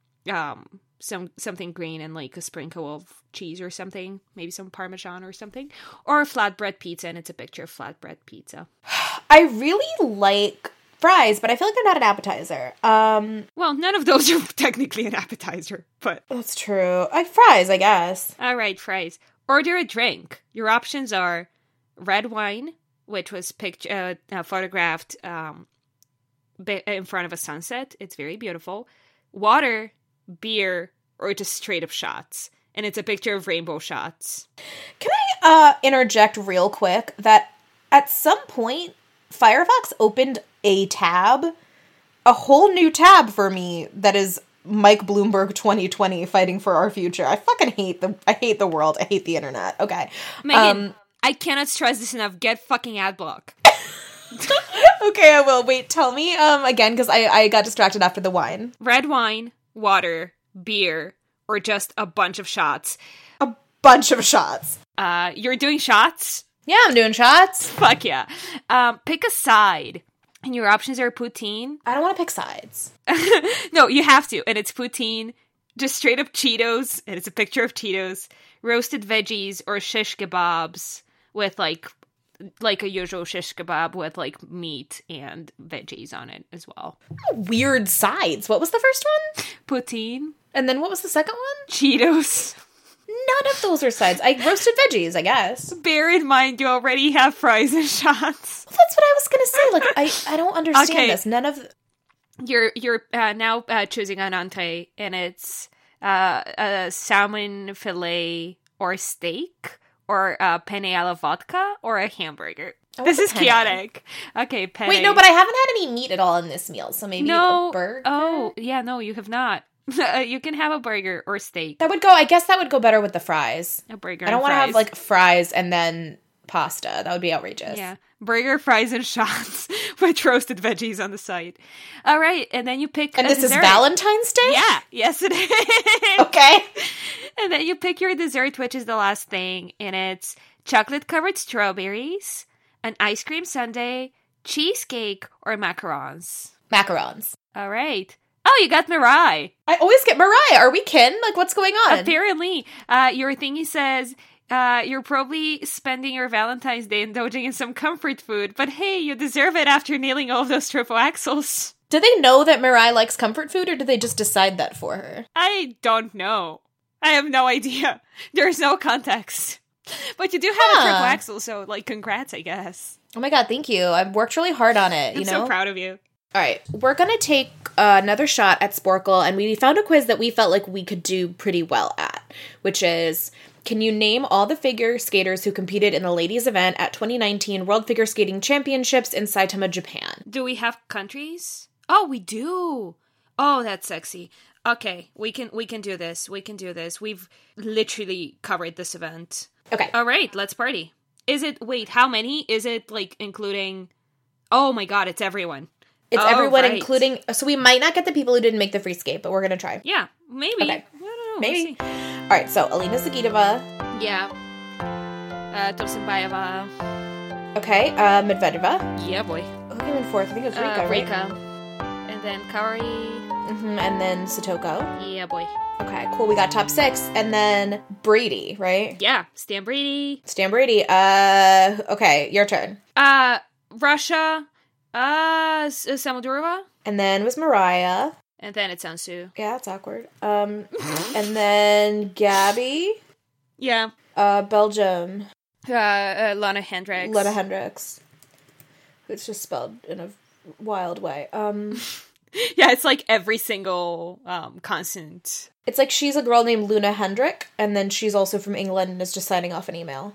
um some something green and like a sprinkle of cheese or something, maybe some Parmesan or something. Or a flatbread pizza, and it's a picture of flatbread pizza. I really like fries, but I feel like they're not an appetizer. Um, Well, none of those are technically an appetizer, but that's true. I fries, I guess. all right, fries. Order a drink. Your options are red wine, which was pict- uh, uh, photographed um, be- in front of a sunset. It's very beautiful. Water, beer, or just straight up shots. And it's a picture of rainbow shots. Can I uh, interject real quick that at some point, Firefox opened a tab, a whole new tab for me that is Mike Bloomberg twenty twenty fighting for our future. I fucking hate the I hate the world. I hate the internet. Okay. Megan, Um, I cannot stress this enough. Get fucking ad block. okay, I will. Wait, tell me um again because I, I got distracted after the wine. Red wine, water, beer, or just a bunch of shots. A bunch of shots. Uh, you're doing shots? Yeah, I'm doing shots. Fuck yeah. Um, pick a side. And your options are poutine. I don't want to pick sides. No, you have to. And it's poutine, just straight up Cheetos, and it's a picture of Cheetos, roasted veggies, or shish kebabs with like like a usual shish kebab with like meat and veggies on it as well. Weird sides. What was the first one? Poutine. And then what was the second one? Cheetos. None of those are sides. I roasted veggies, I guess. Bear in mind, you already have fries and shots. Well, that's what I was gonna say. Like, I, I don't understand Okay. this. None of... The- You're you're uh, now uh, choosing an entree, and it's uh, a salmon fillet or steak, or a penne alla vodka, or a hamburger. I This want is the penne. chaotic. Okay, penne. Wait, no, but I haven't had any meat at all in this meal, so maybe no. a burger? Oh, yeah, no, you have not. You can have a burger or steak. That would go, I guess that would go better with the fries. A burger. I don't want to have, like, fries and then pasta. That would be outrageous. Yeah. Burger, fries, and shots with roasted veggies on the side. All right, and then you pick And a this dessert. is Valentine's Day? Yeah, yes it is. Okay. And then you pick your dessert, which is the last thing, and it's chocolate-covered strawberries, an ice cream sundae, cheesecake, or macarons. Macarons. All right. Oh, you got Mirai. I always get Mariah. Are we kin? Like, what's going on? Apparently, uh, your thingy says uh, you're probably spending your Valentine's Day indulging in some comfort food, but hey, you deserve it after nailing all of those triple axles. Do they know that Mirai likes comfort food, or do they just decide that for her? I don't know. I have no idea. There's no context. But you do have Huh. a triple axle, so, like, congrats, I guess. Oh my god, thank you. I've worked really hard on it, you I'm know? so proud of you. All right, we're going to take uh, another shot at Sporkle, and we found a quiz that we felt like we could do pretty well at, which is, can you name all the figure skaters who competed in the ladies' event at twenty nineteen World Figure Skating Championships in Saitama, Japan? Do we have countries? Oh, we do. Oh, that's sexy. Okay, we can we can do this. We can do this. We've literally covered this event. Okay. All right, let's party. Is it, wait, how many? Is it, like, including, oh my god, it's everyone. It's Oh, everyone, right. including... So we might not get the people who didn't make the free skate, but we're going to try. Yeah, maybe. Okay. I don't know. Maybe. We'll see. All right, so Alina Zagitova. Yeah. Uh, Tursunbayeva. Okay, uh, Medvedeva. Yeah, boy. Who came in fourth? I think it was Rika, uh, right? Rika. And then Kaori. Mm-hmm, and then Satoko. Yeah, boy. Okay, cool. We got top six. And then Brady, right? Yeah, Stan Brady. Stan Brady. Uh, okay, your turn. Uh, Russia. Uh, S- Samodurova. And then was Mariah. And then it's Ansu. Yeah, it's awkward. Um, and then Gabby. Yeah. Uh, Belgium. Uh, uh Lana Hendricks. Lena Hendricks. It's just spelled in a wild way. Um, Yeah, it's like every single um consonant. it's like she's a girl named Luna Hendrick, and then she's also from England and is just signing off an email.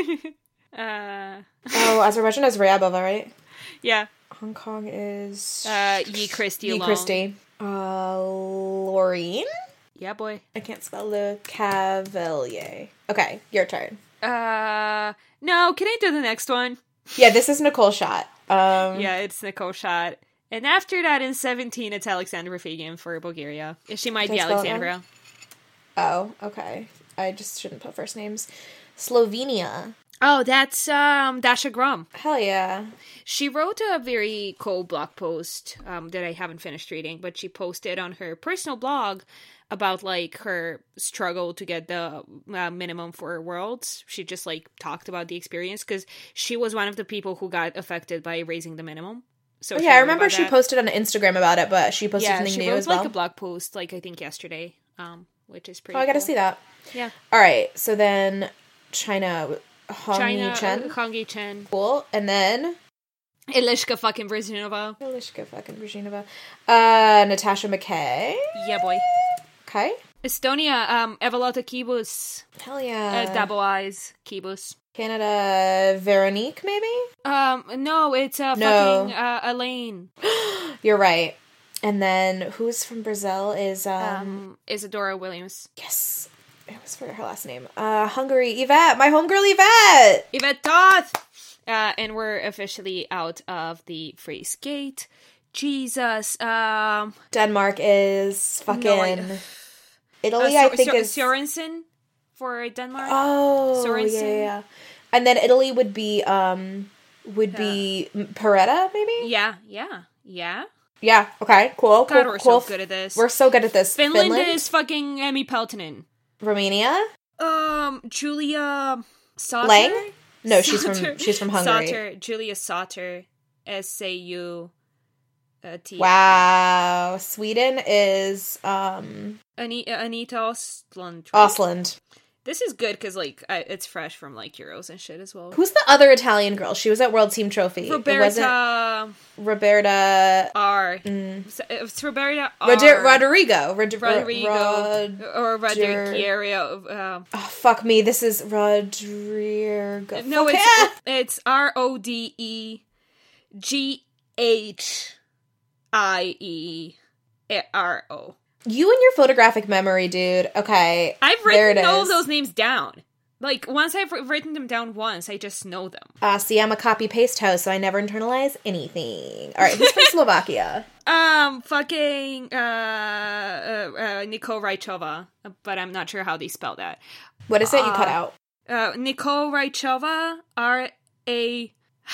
uh, Oh, Azerbaijan is Ryabova, right? yeah. Hong Kong is Uh, Yi Christie Yi alone. Christie. Uh, Laureen? Yeah, boy. I can't spell Le Cavalier. Okay, your turn. Uh, no, can I do the next one? Yeah, this is Nicole Schott. Um, Yeah, it's Nicole Schott. And after that, in seventeen, it's Alexandra Fagan for Bulgaria. She might Can be I spell it Alexandra. Oh, okay. I just shouldn't put first names. Slovenia. Oh, that's um Dasha Grum. Hell yeah. She wrote a very cool blog post um, that I haven't finished reading, but she posted on her personal blog about like her struggle to get the uh, minimum for Worlds. She just like talked about the experience because she was one of the people who got affected by raising the minimum. So Oh, she yeah, I wrote remember about she that. posted on Instagram about it, but she posted Yeah, something she new wrote as well. like a blog post, like I think yesterday, um, which is pretty. Oh, I gotta cool. see that. Yeah, All right, so then China, Hong China, Yi Chen. Hong Yi Chen, Cool. And then Ilishka fucking Brzezinova. Ilishka fucking Brzezinova. Uh, Natasha McKay. Yeah, boy. Okay. Estonia, um, Evalota Kibus, Hell yeah. uh, Double Eyes Kibus. Canada, Veronique, maybe? Um, no, it's uh, No. fucking uh, Elaine. You're right. And then who's from Brazil is, um, Um, Isadora Williams. yes. I always forget her last name. Uh, Hungary, Yvette. My homegirl Yvette. Yvette Toth! Uh, and we're officially out of the free skate. Jesus. Um, Denmark is fucking... No, I- Italy, uh, I Sor- think, Sor- is... Sorensen for Denmark. Oh, Sorensen. yeah, yeah, yeah. And then Italy would be, um, would be uh, Peretta, maybe? Yeah, yeah, yeah. Yeah, okay, cool, God, cool, we're cool. so good at this. We're so good at this. Finland, Finland? is fucking Emmy Peltonen. Romania? Um, Julia Sauter? Lang? No, Sauter. she's from she's from Hungary. Sauter, Julia Sauter, S A U T. Wow. Sweden is, um... Ani- Anita Ostlund. Right? Ostlund. This is good because, like, I, it's fresh from, like, Euros and shit as well. Who's the other Italian girl? She was at World Team Trophy. Roberta... Roberta... R. Mm. It's Roberta R. Roger- Rodrigo. Rod- Rodrigo. Rod- or Rodrigo. Um, oh, fuck me. This is Rodrigo. No, fuck it's, yeah. it's R O D E G H I E R O. You and your photographic memory, dude. Okay. I've written all of those names down. Like, once I've written them down once, I just know them. Uh, see, I'm a copy-paste host, so I never internalize anything. All right, who's from Slovakia? Um, fucking, uh, uh, uh, Nicole Rajchova. But I'm not sure how they spell that. What is it? Uh, You cut out. Uh, Nicole Rajchova. R A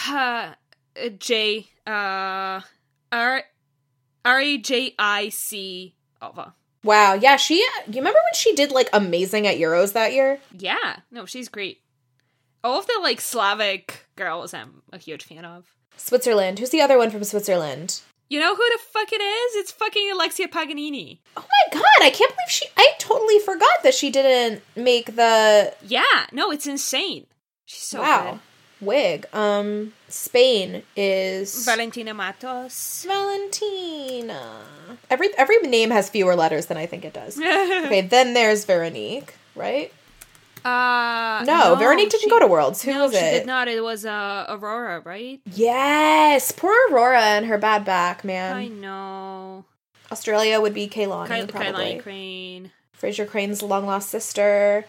J, uh, R R A J I C Ova. Wow, yeah, she, you remember when she did, like, amazing at Euros that year? Yeah, no, she's great. All of the, like, Slavic girls I'm a huge fan of. Switzerland. Who's the other one from Switzerland? You know who the fuck it is? It's fucking Alexia Paganini. Oh my god, I can't believe she, I totally forgot that she didn't make the... Yeah, no, it's insane. She's so wow. good. Wig. Um, Spain is... Valentina Matos. Valentina. Every every name has fewer letters than I think it does. Okay, then there's Veronique, right? Uh, no, no Veronique didn't she, go to Worlds. Who no, was it? she did not. It was uh, Aurora, right? Yes! Poor Aurora and her bad back, man. I know. Australia would be Kaylani, Ky- probably. Kailani Crane. Fraser Crane's long-lost sister.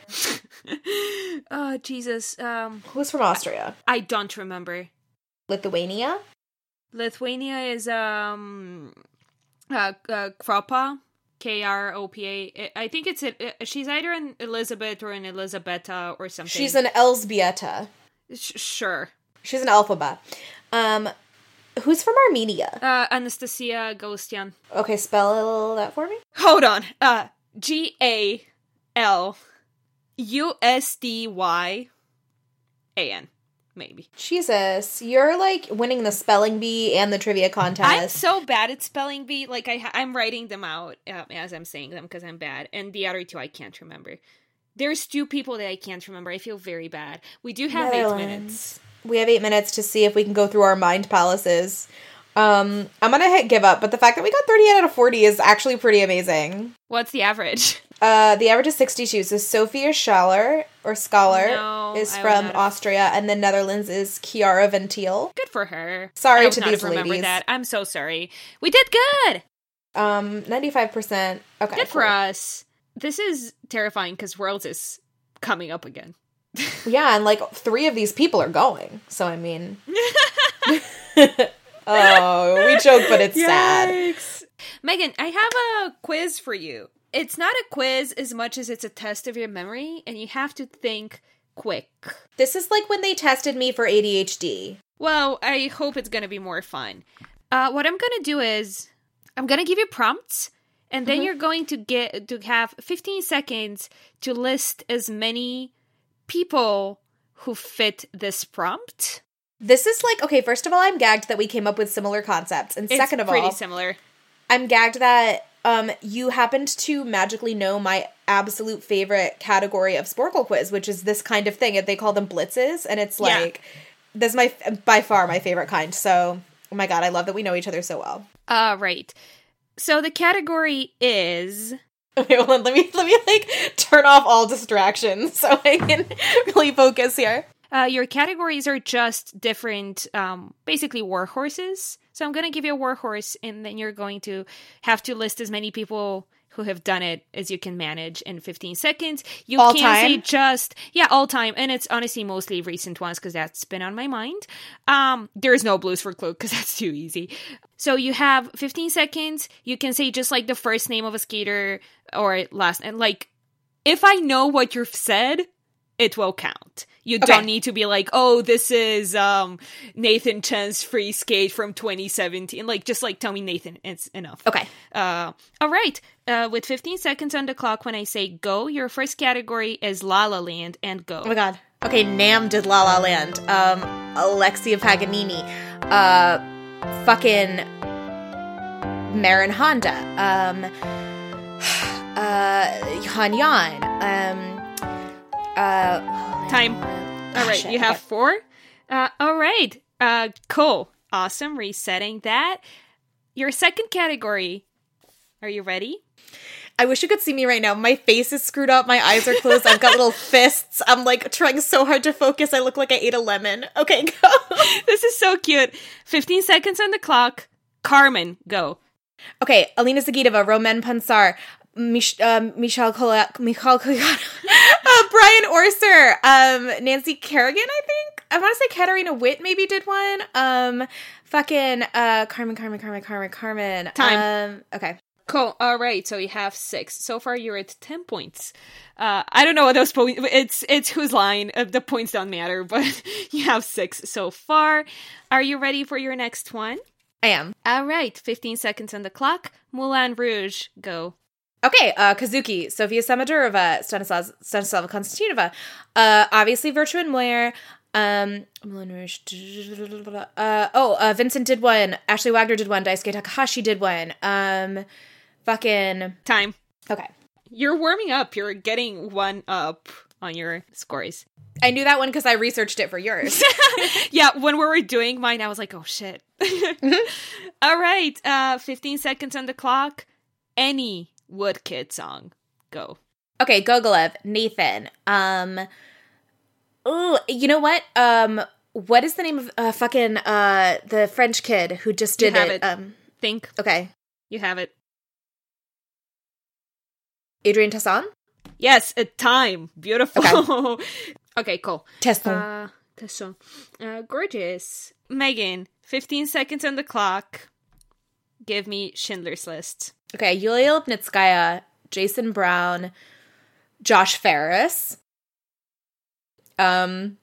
Oh, Jesus. Um, Who's from Austria? I, I don't remember. Lithuania? Lithuania is, um, uh, uh Kropa. K R O P A. I think it's, a, she's either an Elizabeth or an Elizabeta or something. She's an Elsbieta. Sh- sure. She's an alphabet. Um, who's from Armenia? Uh, Anastasia Ghostian. Okay, spell that for me. Hold on. Uh, G A L U S D Y A N. Maybe. Jesus, you're like winning the spelling bee and the trivia contest. I'm so bad at spelling bee. Like, I ha- I'm writing them out uh, as I'm saying them because I'm bad. And the other two I can't remember. There's two people that I can't remember. I feel very bad. We do have eight minutes. We have eight minutes to see if we can go through our mind palaces. Um, I'm gonna hit give up, but the fact that we got thirty-eight out of forty is actually pretty amazing. What's the average? Uh, the average is sixty-two. So Sophia Schaller, or Scholar, no, is I from Austria, and the Netherlands is Chiara Ventiel. Good for her. Sorry I to would these not have remembered ladies. that. I'm so sorry. We did good! Um, ninety-five percent. Okay, Good cool. for us. This is terrifying because Worlds is coming up again. Yeah, and like three of these people are going. So, I mean... Oh, we joke, but it's sad. Megan, I have a quiz for you. It's not a quiz as much as it's a test of your memory, and you have to think quick. This is like when they tested me for A D H D. Well, I hope it's going to be more fun. Uh, what I'm going to do is, I'm going to give you prompts, and then mm-hmm. you're going to get to have fifteen seconds to list as many people who fit this prompt. This is like, okay, first of all, I'm gagged that we came up with similar concepts. And it's second of all, pretty similar. I'm gagged that um, you happened to magically know my absolute favorite category of Sporcle quiz, which is this kind of thing. They call them blitzes, and it's like, yeah. This is my, by far my favorite kind. So, oh my god, I love that we know each other so well. Uh, right. So the category is... Okay, hold on, let me, let me like turn off all distractions so I can really focus here. Uh, your categories are just different, um, basically war horses. So I'm going to give you a war horse, and then you're going to have to list as many people who have done it as you can manage in fifteen seconds. You all can't time? say just, yeah, all time. And it's honestly mostly recent ones because that's been on my mind. Um, there's no Blues for Clue because that's too easy. So you have fifteen seconds. You can say just like the first name of a skater or last, and like, if I know what you've said, it will count. You Okay. don't need to be like, oh, this is um, Nathan Chen's free skate from twenty seventeen. Like, just like tell me Nathan. It's enough. Okay. Uh, all right. Uh, with fifteen seconds on the clock, when I say go, your first category is La La Land, and go. Oh my god. Okay, Nam did La La Land. Um, Alexia Paganini. Uh, fucking Marin Honda. Um, uh, Han Yan. Um, uh, Time. All right, shit, you have okay. four. Uh, all right. Uh, cool. Awesome. Resetting that. Your second category. Are you ready? I wish you could see me right now. My face is screwed up. My eyes are closed. I've got little fists. I'm like trying so hard to focus. I look like I ate a lemon. Okay, go. This is so cute. fifteen seconds on the clock. Carmen, go. Okay, Alina Zagitova, Roman Pansar, Mich- um, Michal Kolak, Michal Kolyana, uh, Brian Orser, um, Nancy Kerrigan, I think. I want to say Katarina Witt maybe did one. Um, fucking uh, Carmen, Carmen, Carmen, Carmen, Carmen. Time. Um, okay. Cool. All right. So you have six. So far, you're at ten points. Uh, I don't know what those points. It's it's whose line. Uh, the points don't matter, but you have six so far. Are you ready for your next one? I am. All right. Fifteen seconds on the clock. Moulin Rouge. Go. Okay, uh, Kazuki, Sofia Samodurova, Stanislav, Stanislava Konstantinova, uh, obviously Virtue and Moyer, um, Moulin Rouge, uh, oh, uh, Vincent did one, Ashley Wagner did one, Daisuke Takahashi did one, um, fucking... Time. Okay. You're warming up. You're getting one up on your scores. I knew that one because I researched it for yours. Yeah, when we were doing mine, I was like, oh, shit. All right, uh, fifteen seconds on the clock. Any Woodkid song. Go. Okay, Gogolev, Nathan, um, ooh, you know what, um, what is the name of, uh, fucking, uh, the French kid who just You did have it? it. Um, Think. okay. You have it. Adrian Tasson? Yes, a time. Beautiful. Okay, okay, cool. Tesson. Uh, Tesson. Uh, gorgeous. Megan, fifteen seconds on the clock. Give me Schindler's List. Okay, Yulia Lipnitskaya, Jason Brown, Josh Ferris, um,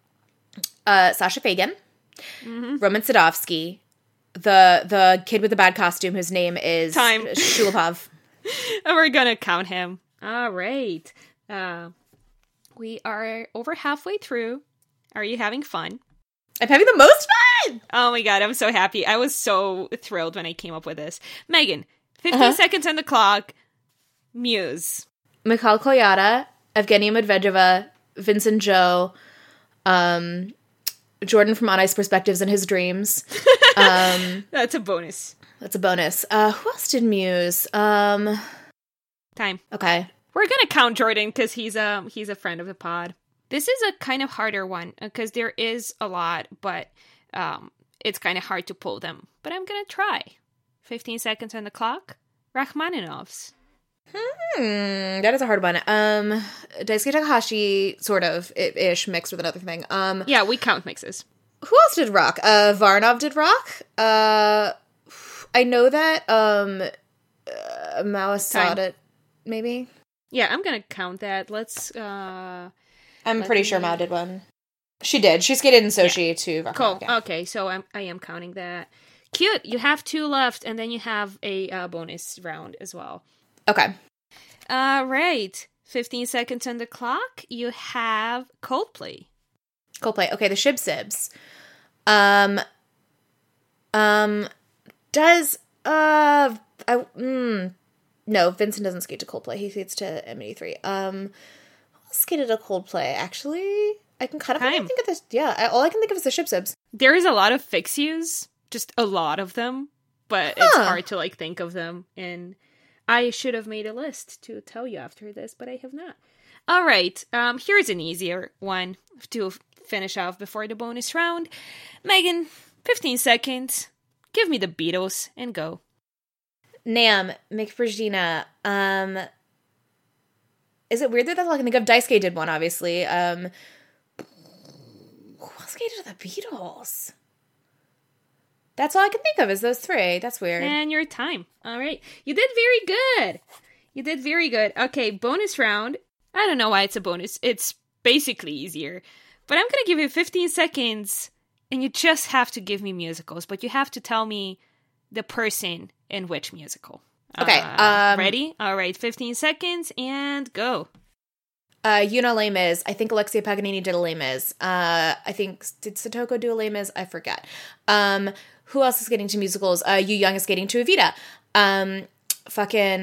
uh, Sasha Fagan, Mm-hmm. Roman Sadovsky, the the kid with the bad costume whose name is Time. Shulapov. And we're gonna count him. All right. Uh, we are over halfway through. Are you having fun? I'm having the most fun! Oh my god, I'm so happy. I was so thrilled when I came up with this. Megan, fifteen Uh-huh. seconds on the clock. Muse. Mikhail Kolyada, Evgenia Medvedeva, Vincent Joe, um, Jordan from On Ice Perspectives and His Dreams. Um, That's a bonus. that's a bonus. Uh, who else did Muse? Um, Time. okay. We're gonna count Jordan because he's a he's a friend of the pod. This is a kind of harder one because there is a lot, but um, it's kind of hard to pull them. But I'm gonna try. Fifteen seconds on the clock. Rachmaninoffs. Hmm, that is a hard one. Um, Daisuke Takahashi, sort of i- ish, mixed with another thing. Um, Yeah, we count mixes. who else did rock? Uh, Varnov did rock. Uh, I know that. Um, uh, Mao Asada, maybe. Yeah, I'm gonna count that. Let's. uh I'm Let pretty me- sure Mao did one. She did. She skated in Sochi to Varnov. Cool. Yeah. Okay, so I'm I am counting that. Cute. You have two left, and then you have a uh, bonus round as well. Okay. All right. Fifteen seconds on the clock. You have Coldplay. Coldplay. Okay, the Shib Sibs. Um, um, does, uh, I, mm, no, Vincent doesn't skate to Coldplay. He skates to M eighty-three. Um, who else skated to Coldplay? Actually, I can kind of only Time. think of this. Yeah, I, all I can think of is the Shib Sibs. There is a lot of fix yous, just a lot of them, but it's Huh. hard to like think of them. And I should have made a list to tell you after this, but I have not. All right, um, here's an easier one to finish off before the bonus round. Megan, fifteen seconds. Give me the Beatles and go. Nam, Mick Brigina. Um, is it weird that that's all I can think of? Daisuke did one, obviously. Um, who else skated to the Beatles? That's all I can think of is those three. That's weird. And your time. All right. You did very good. You did very good. Okay, bonus round. I don't know why it's a bonus. It's basically easier. But I'm going to give you fifteen seconds, and you just have to give me musicals, but you have to tell me the person in which musical. Okay. Uh, um, ready? All right, fifteen seconds, and go. Uh, you know Les Mis. I think Alexia Paganini did a Les Mis. Uh, I think, did Satoko do a Les Mis? I forget. Um, who else is getting to musicals? Uh, Yu Young is getting to Evita. Um, fucking,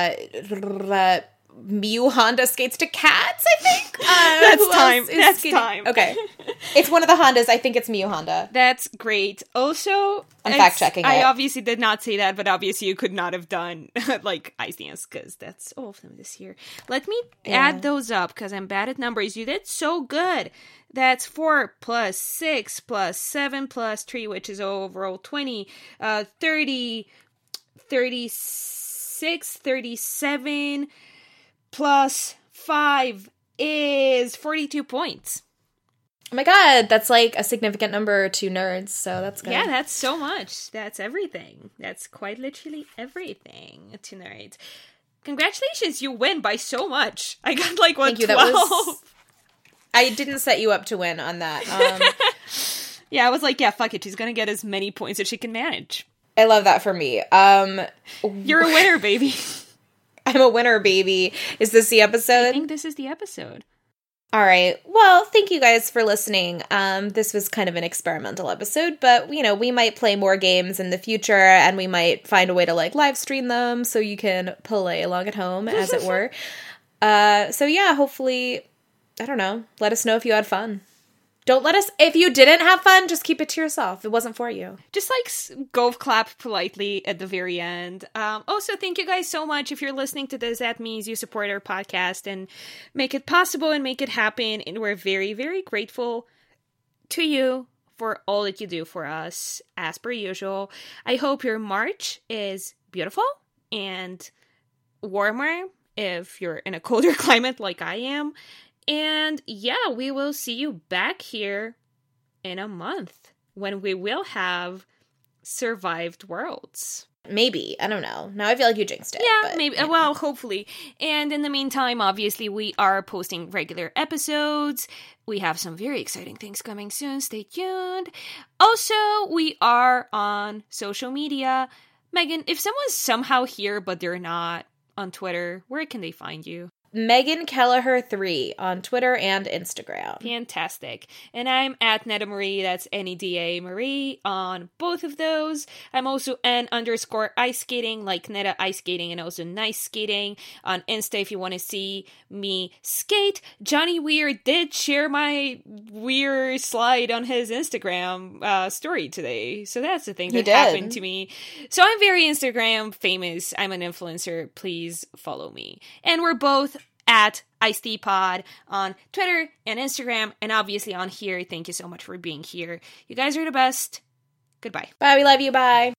uh, Miyu Honda skates to Cats, I think. Uh, That's time. That's skating? time. Okay. It's one of the Hondas. I think it's Miyu Honda. That's great. Also, I'm fact-checking I it. obviously did not say that, but obviously you could not have done, like, Ice Dance, because that's all of them this year. Let me Yeah. add those up, because I'm bad at numbers. You did so good. That's four plus six plus seven plus three, which is overall twenty, uh, thirty, thirty-six, thirty-seven, plus five is forty-two points. Oh my god, that's like a significant number to nerds, so that's good. Yeah, that's so much. That's everything. That's quite literally everything to nerds. Congratulations, you win by so much. I got like, what, Thank you, twelve? that was... I didn't set you up to win on that. Um, yeah, I was like, yeah, fuck it. She's gonna get as many points as she can manage. I love that for me. Um, You're a winner, baby. I'm a winner, baby. Is this the episode? I think this is the episode. All right. Well, thank you guys for listening. Um, this was kind of an experimental episode, but, you know, we might play more games in the future, and we might find a way to, like, live stream them so you can play along at home, as it were. Uh, so, yeah, hopefully, I don't know, let us know if you had fun. Don't let us, if you didn't have fun, just keep it to yourself. It wasn't for you. Just like golf clap politely at the very end. Um, also, thank you guys so much. If you're listening to this, that means you support our podcast and make it possible and make it happen. And we're very, very grateful to you for all that you do for us, as per usual. I hope your March is beautiful and warmer if you're in a colder climate like I am. And yeah, we will see you back here in a month when we will have Survived Worlds. Maybe. I don't know. Now I feel like you jinxed it. Yeah, but, maybe. You know. Well, hopefully. And in the meantime, obviously, we are posting regular episodes. We have some very exciting things coming soon. Stay tuned. Also, we are on social media. Megan, if someone's somehow here but they're not on Twitter, where can they find you? Megan Kelleher three on Twitter and Instagram. Fantastic. And I'm at Neda Marie, that's N E D A Marie, on both of those. I'm also N underscore ice skating, like Neda ice skating, and also nice skating on Insta if you want to see me skate. Johnny Weir did share my Weir slide on his Instagram uh, story today. So that's the thing that happened to me. So I'm very Instagram famous. I'm an influencer. Please follow me. And we're both at IceTeaPod on Twitter and Instagram, and obviously on here. Thank you so much for being here. You guys are the best. Goodbye. Bye, we love you, bye.